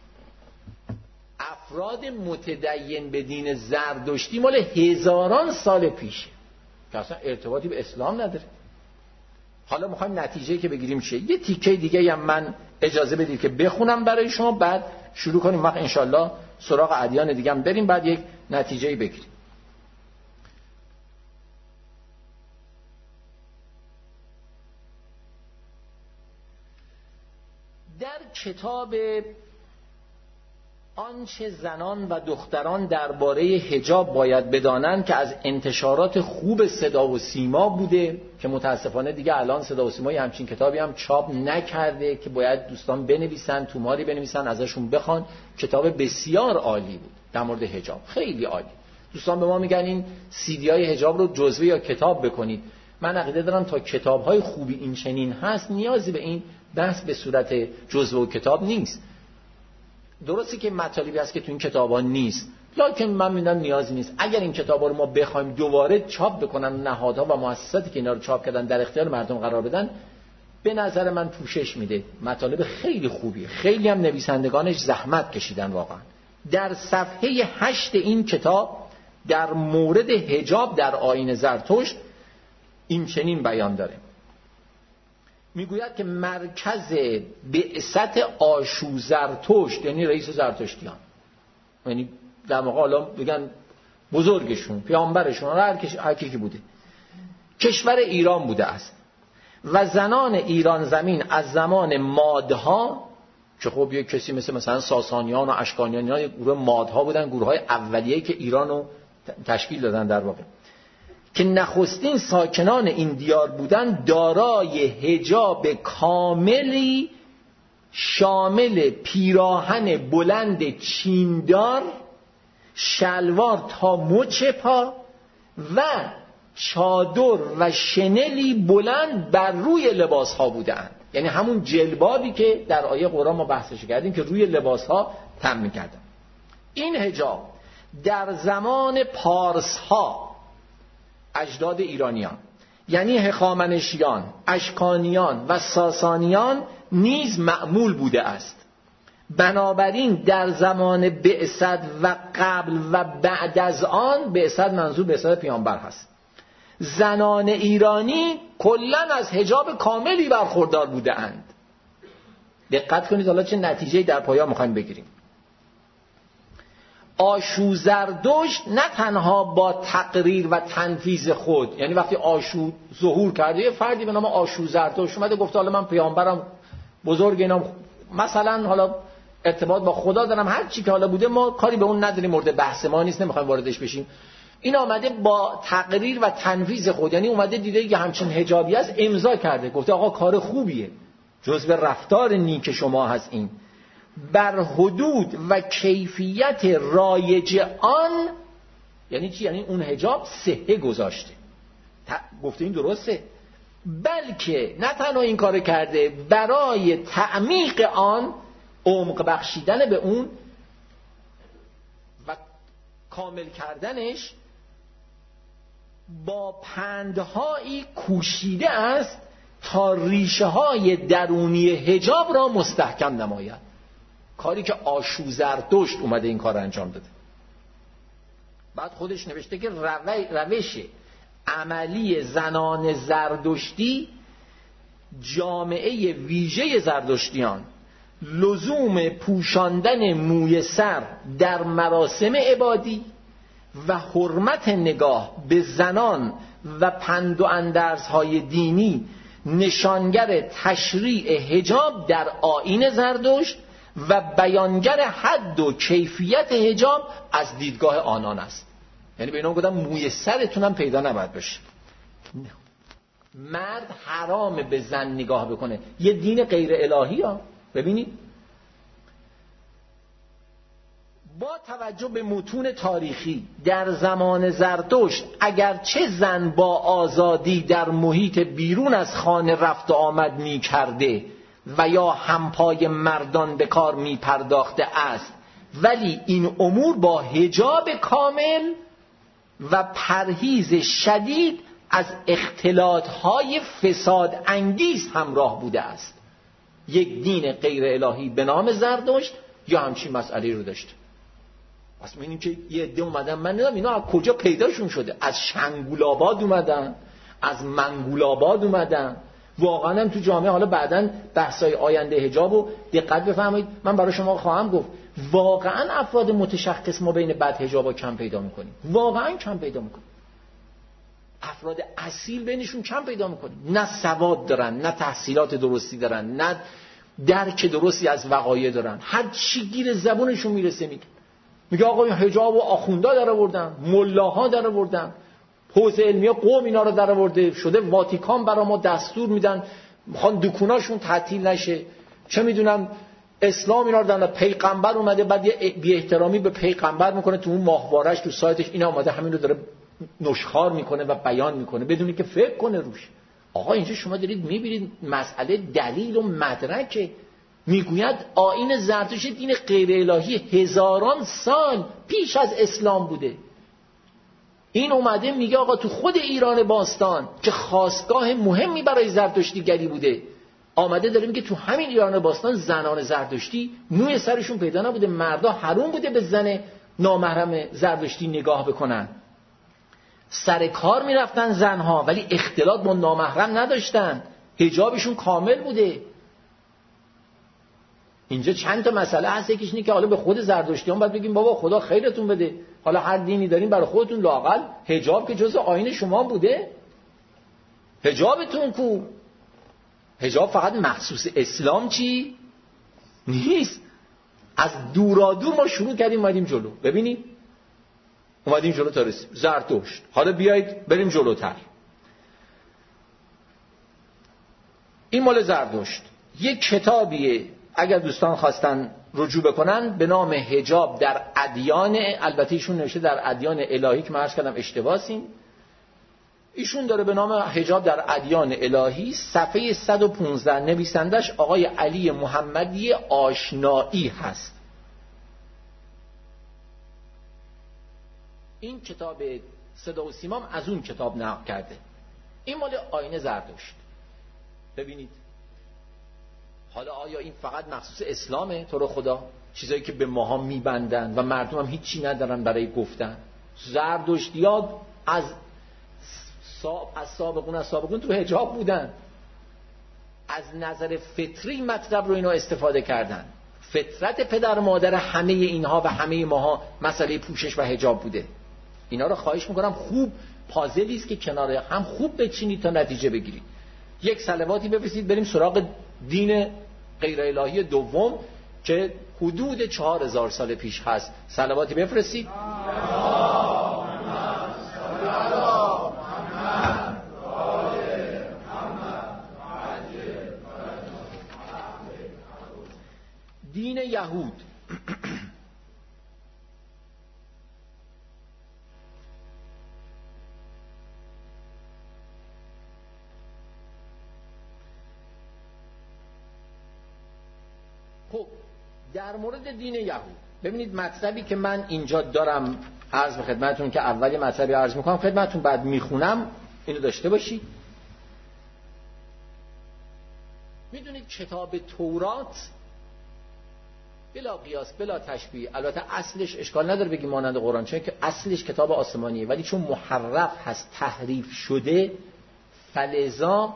افراد متدین به دین زردشتی مال هزاران سال پیشه که اصلا ارتباطی به اسلام نداره. حالا میخوایم نتیجه که بگیریم چیه. یه تیکه دیگه هم من اجازه بدید که بخونم برای شما، بعد شروع کنیم وقت انشالله سراغ ادیان دیگه هم بریم، بعد یک نتیجه بگیریم. در کتاب آنچه زنان و دختران درباره حجاب باید بدانند که از انتشارات خوب صدا و سیما بوده که متاسفانه دیگه الان صدا و سیما همچین کتابی هم چاپ نکرده که باید دوستان بنویسن، توماری بنویسن، ازشون بخوان. کتاب بسیار عالی بود در مورد حجاب، خیلی عالی. دوستان به ما میگن این CD های حجاب رو جزوه یا کتاب بکنید. من عقیده دارم تا کتاب های خوبی این چنین هست نیازی به این بحث به صورت جزوه و کتاب نیست. درسته که مطالبی هست که تو این کتابا نیست، لکن من میدونم نیازی نیست. اگر این کتابا رو ما بخوایم دوباره چاپ بکنن، نهادها و مؤسساتی که اینا رو چاپ کردن در اختیار مردم قرار بدن، به نظر من پوشش میده. مطالب خیلی خوبیه، خیلی هم نویسندگانش زحمت کشیدن واقعا. در صفحه 8 این کتاب در مورد حجاب در آیین زرتشت این چنین بیان داره، میگوید که مرکز بعثت آشوزرتشت، یعنی رئیس زرتشتیان، یعنی در واقع حالا بگن بزرگشون، پیامبرشون، هر کی بوده، کشور ایران بوده است و زنان ایران زمین از زمان مادها، که خب یک کسی مثلا ساسانیان و اشکانیان، اینا یک گروه مادها بودن، گروه های اولیه‌ای که ایرانو تشکیل دادن در واقع، که نخستین ساکنان این دیار بودن، دارای حجاب کاملی شامل پیراهن بلند چیندار، شلوار تا مچ پا و چادر و شنلی بلند بر روی لباس ها بودند. یعنی همون جلبابی که در آیه قرآن ما بحثش کردیم که روی لباس ها تم می‌کردن. این حجاب در زمان پارس ها، اجداد ایرانیان، یعنی هخامنشیان، اشکانیان و ساسانیان نیز معمول بوده است. بنابراین در زمان بعثت و قبل و بعد از آن، بعثت منظور بعثت پیامبر هست، زنان ایرانی کلاً از حجاب کاملی برخوردار بوده اند. دقت کنید حالا چه نتیجه‌ای در پایان می‌خوایم بگیریم. آشوزردشت نه تنها با تقریر و تنفیذ خود، یعنی وقتی آشو ظهور کرده، یه فردی به نام آشوزردشت اومده گفته حالا من پیامبرم، بزرگ اینام، مثلا حالا ارتباط با خدا دارم، هر چی که حالا بوده ما کاری به اون نداریم، مورد بحث ما نیست، نمیخوایم واردش بشیم. این آمده با تقریر و تنفیذ خود، یعنی اومده دیده که همچین حجابی است، امضا کرده، گفته آقا کار خوبیه، جزء رفتار نیک شما هست این، بر حدود و کیفیت رایج آن. یعنی چی؟ یعنی اون حجاب صحه گذاشته، گفته این درسته، بلکه نه تنها این کار کرده، برای تعمیق آن، عمق بخشیدن به اون و کامل کردنش، با پندهایی کوشیده است تا ریشه های درونی حجاب را مستحکم نماید. کاری که آشوزردشت اومده این کار را انجام داده. بعد خودش نوشته که روش عملی زنان زردشتی، جامعه ویژه زردشتیان، لزوم پوشاندن موی سر در مراسم عبادی و حرمت نگاه به زنان و پند و اندرزهای دینی نشانگر تشریع حجاب در آیین زردشت و بیانگر حد و کیفیت حجاب از دیدگاه آنان است. یعنی به اینا گفتم موی سرتون هم پیدا نباید بشه. مرد حرام به زن نگاه بکنه، یه دین غیر الهی ها. ببینید با توجه به متون تاریخی در زمان زرتشت، اگرچه زن با آزادی در محیط بیرون از خانه رفت و آمد می کرده و یا همپای مردان به کار می پرداخته است، ولی این امور با حجاب کامل و پرهیز شدید از اختلاطهای فساد انگیز همراه بوده است. یک دین غیر الهی به نام زردشت یا همچین مسئله رو داشته. پس می‌بینیم که یه عده اومدن، من نمیدونم اینا از کجا پیداشون شده، از شنگولاباد اومدن، از منگولاباد اومدن. واقعا هم تو جامعه، حالا بعداً بحث‌های آینده حجابو دقت بفرمایید، من برای شما خواهم گفت، واقعا افراد متشخص ما بین بد حجابا کم پیدا می‌کنیم، واقعا کم پیدا می‌کنیم. افراد اصیل بینشون کم پیدا می‌کنیم، نه سواد دارن، نه تحصیلات درستی دارن، نه درک درستی از وقایع دارن، هر چی گیر زبونشون میرسه میگه آقا این حجاب و آخوندا در آوردن، ملاها در آوردن، حوزه علمیه قوم اینا رو در آورده، شده واتیکان برا ما دستور میدن میخوان دکوناشون تعطیل نشه، چه میدونم اسلام اینا رو در پیغمبر اومده بعد یه بی احترامی به پیغمبر میکنه تو اون ماهواره‌اش تو سایتش، این اومده همین رو داره نشخوار میکنه و بیان میکنه بدون که فکر کنه روش. آقا اینجا شما دارید میبینید مسئله دلیل و مدرکه، میگوید آیین زرتشت دین غیر الهی هزاران سال پیش از اسلام بوده. این اومده میگه آقا تو خود ایران باستان که خاستگاه مهمی برای زرتشتیگری بوده، آمده داره میگه تو همین ایران باستان زنان زرتشتی موی سرشون پیدا نبوده، مردا حرام بوده به زن نامحرم زرتشتی نگاه بکنن. سر کار میرفتن زنها ولی اختلاط با نامحرم نداشتن، حجابشون کامل بوده. اینجا چند تا مسئله هست. یکیش اینه که حالا به خود زرتشتیان باید بگیم بابا خدا خیرتون بده، حالا هر دینی دارین برای خودتون، لااقل حجاب که جزء آیین شما بوده، حجابتون کو؟ حجاب فقط مخصوص اسلام چی؟ نیست. از دورادور ما شروع کردیم اومدیم جلو. ببینید اومدیم جلو تا رسیم زرتشت. حالا بیایید بریم جلوتر. این مال زرتشت. یک کتابیه اگر دوستان خواستن رجوع بکنن به نام حجاب در ادیان، البته ایشون نوشته در ادیان الهی که من عرض کردم اشتباهیم، ایشون داره به نام حجاب در ادیان الهی، صفحه 115. نویسندش آقای علی محمدی آشنایی هست. این کتاب صدا و سیمام از اون کتاب نقل کرده. این مال آیین زرتشت. ببینید حالا آیا این فقط مخصوص اسلامه؟ تو رو خدا چیزایی که به ماها میبندن و مردم هم هیچی ندارن برای گفتن. زرتشتیان از سابقون تو حجاب بودن، از نظر فطری مطلب رو اینا استفاده کردن. فطرت پدر و مادر همه اینها و همه ماها مسئله پوشش و حجاب بوده. اینا رو خواهش میکنم خوب پازلی است که کنار هم خوب بچینید تا نتیجه بگیرید. یک صلواتی بفرستید بریم سراغ دین غیر الهی دوم که حدود 4000 سال پیش هست. صلواتی بفرستید. دین یهود. خب در مورد دین یهود ببینید مطلبی که من اینجا دارم عرض به خدمتتون که اولی مطلبی عرض میکنم خدمتتون بعد میخونم اینو داشته باشید. میدونید کتاب تورات بلا قیاس بلا تشبیه، البته اصلش اشکال نداره بگیم مانند قرآن، چون که اصلش کتاب آسمانیه، ولی چون محرف هست تحریف شده فلذا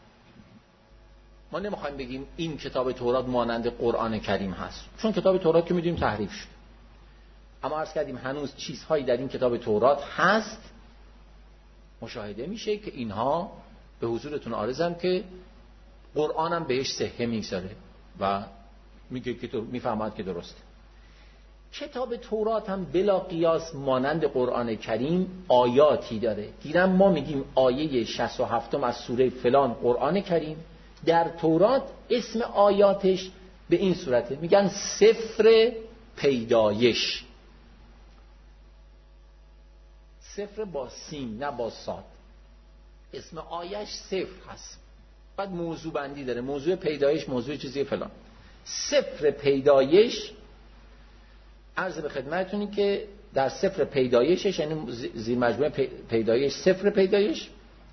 ما نمیخوایم بگیم این کتاب تورات مانند قرآن کریم هست، چون کتاب تورات که میدونیم تحریف شد. اما عرض کردیم هنوز چیزهایی در این کتاب تورات هست مشاهده میشه که اینها به حضورتون عارضم که قرآن هم بهش صحه میگذاره و میگه که میفهمد که درسته. کتاب تورات هم بلا قیاس مانند قرآن کریم آیاتی داره. گیرم ما میگیم آیه 67 از سوره فلان قرآن کریم، در تورات اسم آیاتش به این صورته، میگن سفر پیدایش. سفر با سین نه با صاد. اسم آیش سفر هست. بعد موضوع بندی داره، موضوع پیدایش، موضوع چیزی فلان. سفر پیدایش عرض به خدمتتونی که در سفر پیدایشش، یعنی زیر مجموعه پیدایش، سفر پیدایش،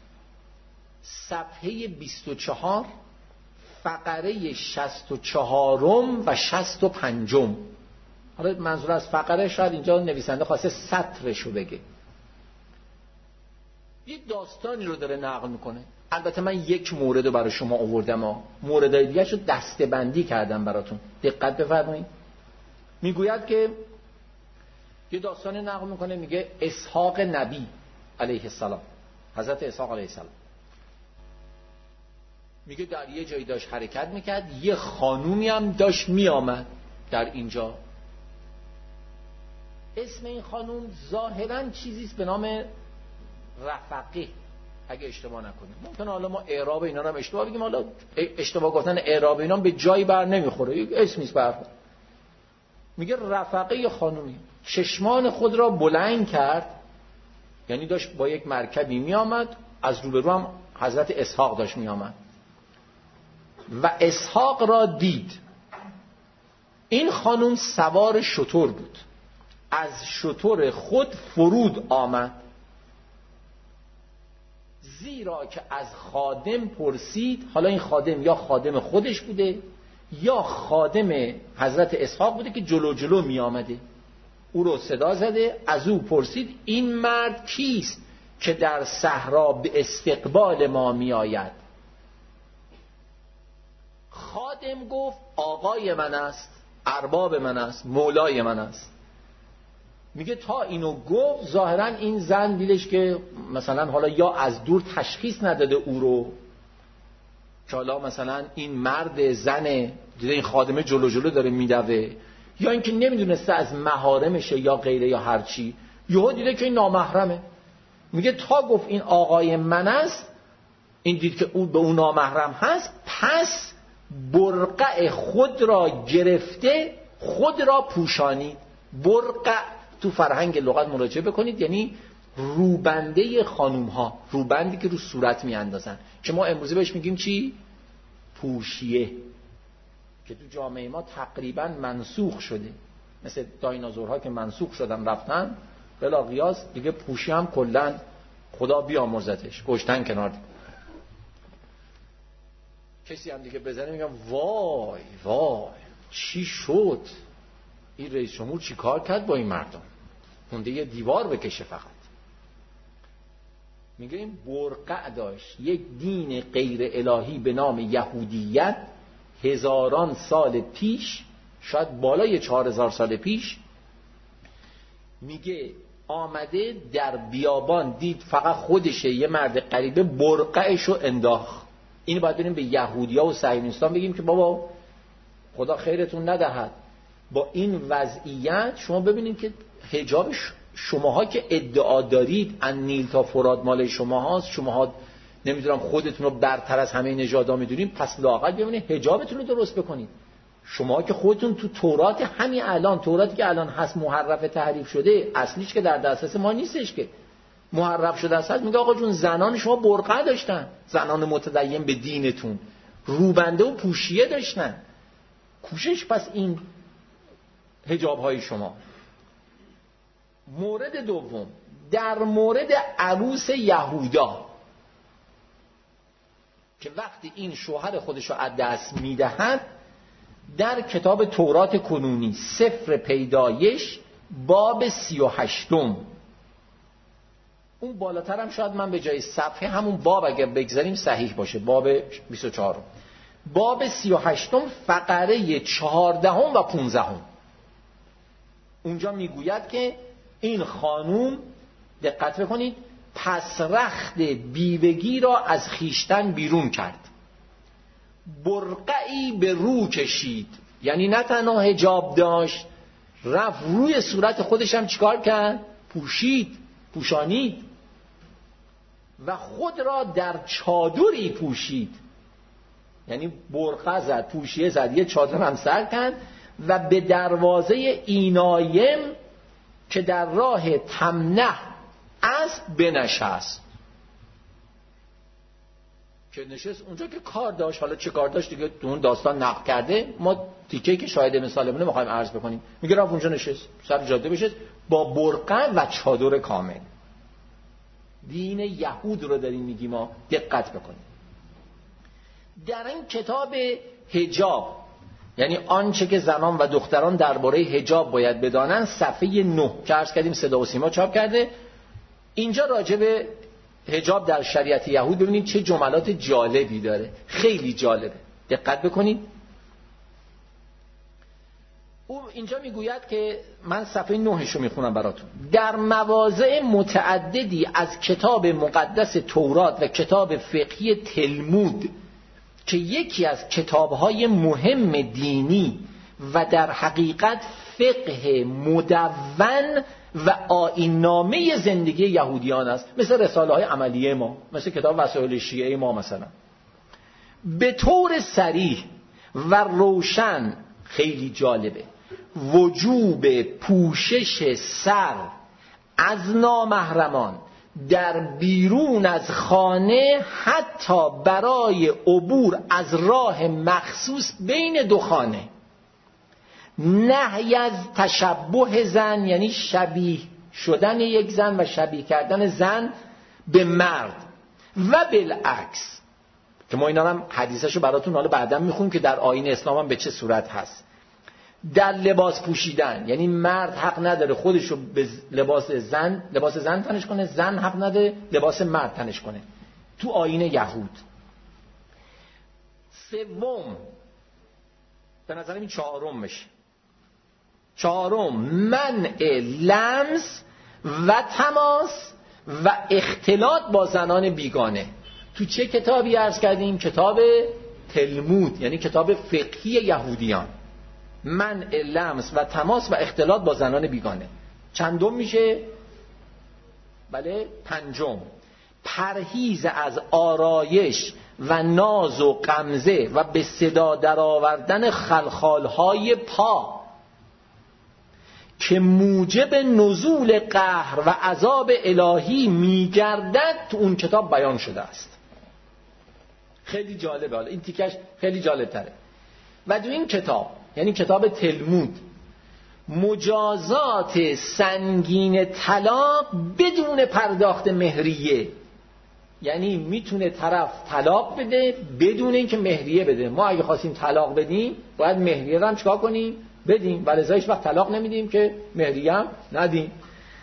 صفحه 24 فقره 64 و 65. حالا منظور از فقره شاید اینجا نویسنده خواسته سطرشو بگه. یه داستانی رو داره نقل میکنه. البته من یک مورد رو برای شما آوردم، موردهای دیگه شو دسته‌بندی کردم براتون، دقت بفرمایید. میگوید که یه داستانی نقل میکنه، میگه اسحاق نبی علیه السلام، حضرت اسحاق علیه السلام، میگه در یه جایی داشت حرکت میکرد، یه خانومی هم داشت میآمد در اینجا. اسم این خانوم ظاهراً چیزیست به نام رفقه اگه اشتباه نکنیم. ممکنه حالا ما اعراب اینا رو هم اشتباه بگیم، حالا اشتباه گفتن اعراب اینا به جایی بر نمیخوره، یک اسمیست برخورد. میگه رفقه خانومی چشمان خود را بلند کرد، یعنی داشت با یک مرکبی میآمد، از روبرو هم حضرت اسحاق داشت میآمد و اسحاق را دید. این خانم سوار شتر بود، از شتر خود فرود آمد، زیرا که از خادم پرسید. حالا این خادم یا خادم خودش بوده یا خادم حضرت اسحاق بوده که جلو می آمده. او رو صدا زده، از او پرسید این مرد کیست که در صحرا به استقبال ما می آید؟ خادم گفت آقای من است، ارباب من است، مولای من است. میگه تا اینو گفت ظاهرا این زن دیدش که مثلا حالا یا از دور تشخیص نداده او رو که حالا مثلا این مرد زن، دیده این خادمه جلو داره میدوه، یا اینکه نمیدونسته از محارمشه یا غیره یا هرچی، یهو دیده که این نامحرمه. میگه تا گفت این آقای من است، این دید که او به اون نامحرم هست، پس برقع خود را گرفته خود را پوشانید. برقع تو فرهنگ لغت مراجعه بکنید، یعنی روبنده خانوم ها، روبندی که رو صورت می اندازن، که ما امروزه بهش میگیم چی؟ پوشیه، که تو جامعه ما تقریبا منسوخ شده، مثل دایناسورها که منسوخ شدن رفتن بلا قیاس دیگه. پوشی هم کلا خدا بیامرزتش کشتن کنار. کسی هم دیگه بزنه میگم وای چی شد، این رئیس جمهور چی کار کرد با این مردم، مونده یه دیوار بکشه فقط. میگه این برقع داشت، یک دین غیر الهی به نام یهودیت هزاران سال پیش، شاید بالای 4000 سال پیش، میگه آمده در بیابان دید فقط خودشه، یه مرد غریبه برقعشو انداخت. اینو باید بریم به یهودیا و صهیونیستان بگیم که بابا خدا خیرتون ندهد. با این وضعیت شما ببینید که حجاب شماها که ادعا دارید ان نیل تا فرات مال شماهاست، شماها نمیدونم خودتون رو برتر از همه نژادها میدونید، پس لااقل ببینید حجابتون رو درست بکنید. شما که خودتون تو تورات همین الان، توراتی که الان هست محرف تحریف شده، اصلیش که در دسترس ما نیستش که محرف شده است، میگه آقا جون زنان شما برقع داشتن، زنان متدین به دینتون روبنده و پوشیه داشتن، کوشش پس این حجاب های شما. مورد دوم در مورد عروس یهودا که وقتی این شوهر خودش رو از دست میدهد، در کتاب تورات کنونی سفر پیدایش باب 38، اون بالاتر هم شاید من به جای صفحه همون باب اگر بگذاریم صحیح باشه، باب 24، باب 38 فقره 14 و 15، اونجا میگوید که این خانوم، دقت بکنید، پس رخت بیوگی را از خیشتن بیرون کرد، برقعی به رو کشید، یعنی نه تنها حجاب داشت، رفت روی صورت خودش هم چیکار کرد؟ پوشانید و خود را در چادری پوشید، یعنی برقع زد، پوشیه زد، یه چادر هم سر کرد و به دروازه اینایم که در راه تمنه اسب بنشست. که نشست اونجا که کار داشت، حالا چه کار داشت دیگه اون داستان نقل کرده، ما تیکه‌ای که شاهد مثالمونه میخوایم عرض بکنیم. میگه رفت اونجا نشست، سر جاده بشست با برقع و چادر کامل. دین یهود رو داریم میگیم، ما دقت بکنیم. در این کتاب حجاب، یعنی آنچه که زنان و دختران درباره حجاب باید بدانند، صفحه 9 که عرض کردیم صدا و سیما چاپ کرده، اینجا راجع به حجاب در شریعت یهود ببینید چه جملات جالبی داره، خیلی جالبه، دقت بکنید. او اینجا میگوید که من صفحه 9 رو میخونم براتون. در مواضع متعددی از کتاب مقدس تورات و کتاب فقهی تلمود که یکی از کتاب‌های مهم دینی و در حقیقت فقه مدون و آیین‌نامه زندگی یهودیان است، مثل رساله‌های عملیه ما، مثل کتاب وسائل شیعه ما مثلا، به طور صریح و روشن، خیلی جالبه، وجوب پوشش سر از نامحرمان در بیرون از خانه حتی برای عبور از راه مخصوص بین دو خانه، نهی از تشبه زن، یعنی شبیه شدن یک زن و شبیه کردن زن به مرد، و بالعکس که ما اینا هم حدیثشو براتون حالا بعدا میخونیم که در آیین اسلام هم به چه صورت هست. در لباس پوشیدن، یعنی مرد حق نداره خودشو به لباس زن تنش کنه، زن حق نداره لباس مرد تنش کنه تو آیین یهود. سوم، به نظر این چهارم میشه، چهارم منع لمس و تماس و اختلاط با زنان بیگانه. تو چه کتابی عرض کردیم؟ کتاب تلمود، یعنی کتاب فقهی یهودیان. منع لمس و تماس و اختلاط با زنان بیگانه. چندم میشه؟ بله، پنجم. پرهیز از آرایش و ناز و غمزه و به صدا درآوردن خلخالهای پا که موجب نزول قهر و عذاب الهی میگردد، تو اون کتاب بیان شده است. خیلی جالبه، حالا این تیکش خیلی جالب تره. و تو این کتاب، یعنی کتاب تلمود، مجازات سنگین طلاق بدون پرداخت مهریه، یعنی میتونه طرف طلاق بده بدون اینکه مهریه بده. ما اگه خواستیم طلاق بدیم باید مهریه رو هم چیکار کنیم؟ بدیم. ولذا هیچ وقت طلاق نمیدیم که مهریه هم ندیم.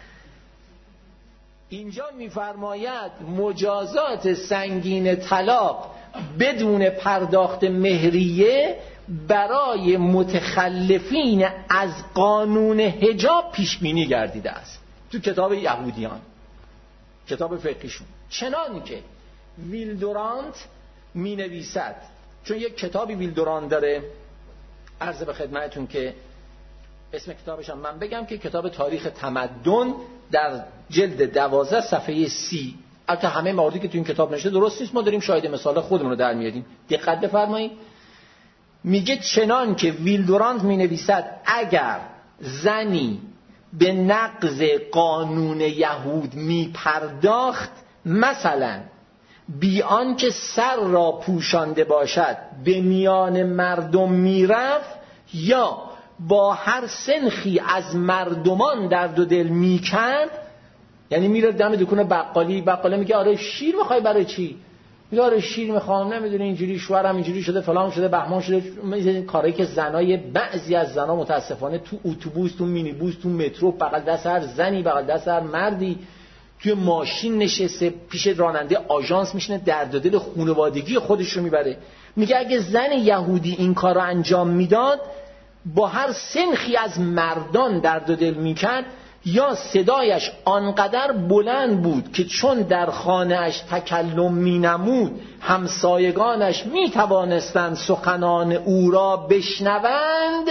اینجا میفرماید مجازات سنگین طلاق بدون پرداخت مهریه برای متخلفین از قانون حجاب پیش بینی گردیده است تو کتاب یهودیان، کتاب فقهیشون. چنان که ویلدورانت می نویسد، چون یک کتابی ویلدورانت داره، عرض به خدمتون که اسم کتابش هم من بگم که کتاب تاریخ تمدن در جلد 12 صفحه 30. البته همه مواردی که تو این کتاب نوشته درست نیست، ما داریم شاهد مثال خودمون رو در میاریم. دقت بفرمایید. میگه چنان که ویلدورانت می نویسد اگر زنی به نقض قانون یهود می پرداخت، مثلا بی آنکه سر را پوشانده باشد به میان مردم میرفت، یا با هر سنخی از مردمان درد و دل میکرد، یعنی میره دم دکون بقاله میگه آره شیر میخوای برای چی؟ میگه آره شیر میخوام، نمیدونی اینجوری شوهرم اینجوری شده، فلان شده، بهمان شده. کاری که زنای بعضی از زنا متاسفانه تو اتوبوس، تو مینیبوس، تو مترو، بغل دست هر زنی، بغل دست هر مردی، توی ماشین نشسته پیش راننده آژانس میشینه، درد و دل خانوادگی خودش رو میبره. میگه اگه زن یهودی این کار رو انجام میداد، با هر سنخی از مردان درد و دل میکرد، یا صدایش آنقدر بلند بود که چون در خانه‌اش تکلم مینمود همسایگانش میتوانستند سخنان او را بشنوند.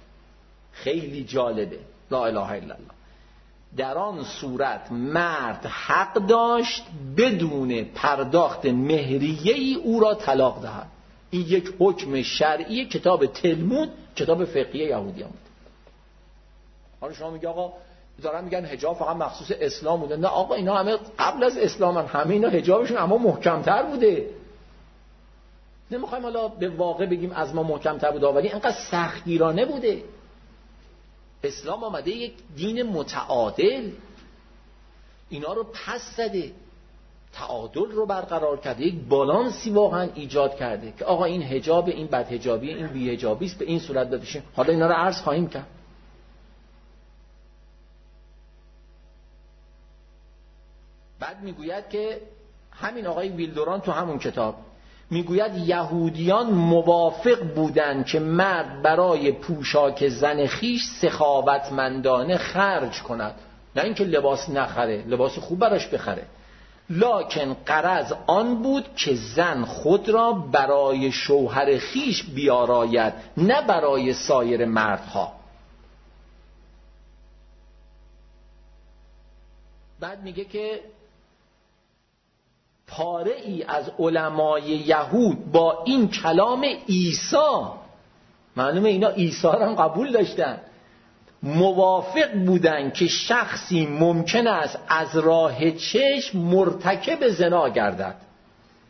خیلی جالبه. لا اله الا الله. در آن صورت مرد حق داشت بدون پرداخت مهریه‌ای او را طلاق دهد. این یک حکم شرعی کتاب تلمود، کتاب فقهی یهودیان بود. حالا شما میگه آقا دارن میگن حجاب فقط مخصوص اسلام بوده. نه آقا، اینا همه قبل از اسلام هم همه اینا حجابشون اما محکمتر بوده. نمیخوایم حالا به واقع بگیم از ما محکمتر بوده، ولی اینقدر سختگیرانه بوده. اسلام آمده یک دین متعادل، اینا رو پس زده، تعادل رو برقرار کرده، یک بالانسی واقعا ایجاد کرده که آقا این حجاب، این بدحجابی، این بی‌حجابی است، به این صورت بشه. حالا اینا رو عرض خواهیم کرد. بعد میگوید که همین آقای ویلدوران تو همون کتاب میگوید یهودیان موافق بودند که مرد برای پوشاک زن خیش سخاوتمندانه خرج کند، نه اینکه لباس نخره، لباس خوب براش بخره، لکن غرض آن بود که زن خود را برای شوهر خیش بیاراید، نه برای سایر مردها. بعد میگه که پاره ای از علمای یهود با این کلام عیسی، معلومه اینا عیسی را هم قبول داشتن، موافق بودن که شخصی ممکن است از راه چشم مرتکب زنا گردد.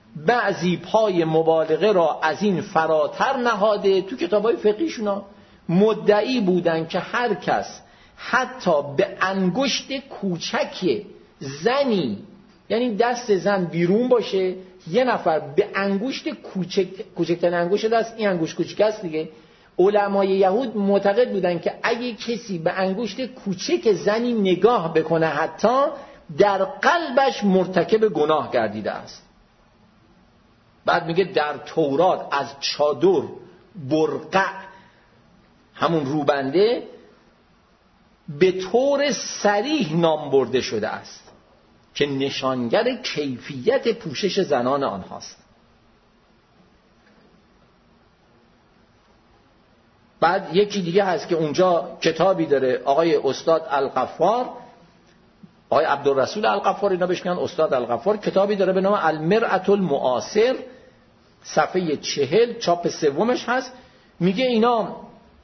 بعضی پای مبالغه را از این فراتر نهاده تو کتابای فقهیشون، مدعی بودن که هر کس حتی به انگشت کوچک زنی، یعنی دست زن بیرون باشه، یه نفر به انگشت کوچکترین انگشت دست، این انگشت کوچیک است دیگه، علمای یهود معتقد بودن که اگه کسی به انگشت کوچک زنی نگاه بکنه حتی در قلبش مرتکب گناه گردیده است. بعد میگه در تورات از چادر برقع، همون روبنده، به طور صریح نام برده شده است که نشانگر کیفیت پوشش زنان آنهاست. بعد یکی دیگه هست که اونجا کتابی داره آقای استاد الغفار، آقای عبدالرسول الغفار، اینا بهش میگن استاد الغفار، کتابی داره به نام المرأة المعاصر، صفحه 40 چاپ سومش هست. میگه اینا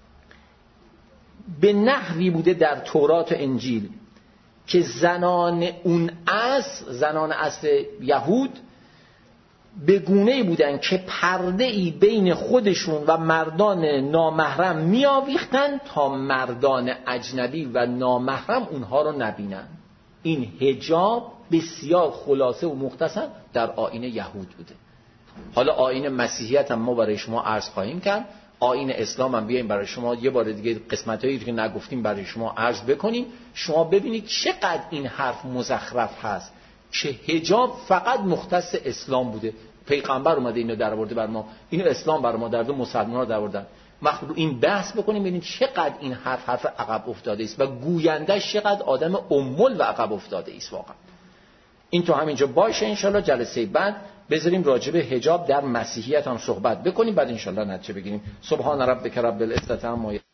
به نحوی بوده در تورات و انجیل که زنان اون عصر، زنان عصر یهود، به گونه‌ای بودن که پرده‌ای بین خودشون و مردان نامحرم می‌آویختن تا مردان اجنبی و نامحرم اونها رو نبینن. این حجاب بسیار خلاصه و مختصر در آیین یهود بوده. حالا آیین مسیحیت هم ما برای شما عرض خواهیم کرد، آیین اسلام هم بیایم برای شما یه بار دیگه قسمتایی که نگفتیم برای شما عرض بکنیم. شما ببینید چقدر این حرف مزخرف هست که حجاب فقط مختص اسلام بوده. پیغمبر اومده اینو در آورده بر ما، اینو اسلام بر ما در آورده، مسلمان‌ها در آوردن. وقتی رو این بحث بکنیم ببینید چقدر این حرف عقب افتاده است و گوینده‌اش چقدر آدم امول و عقب افتاده است واقعا. این تو همینجا باشه. انشالله جلسه بعد بذاریم راجع به حجاب در مسیحیت هم صحبت بکنیم، بعد انشالله نتیجه بگیریم. سبحان ربک رب العزة عما یصفون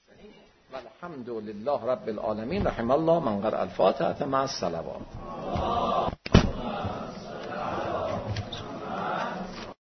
والحمد لله رب العالمین. رحم الله من قرأ الفاتحة مع الصلوات.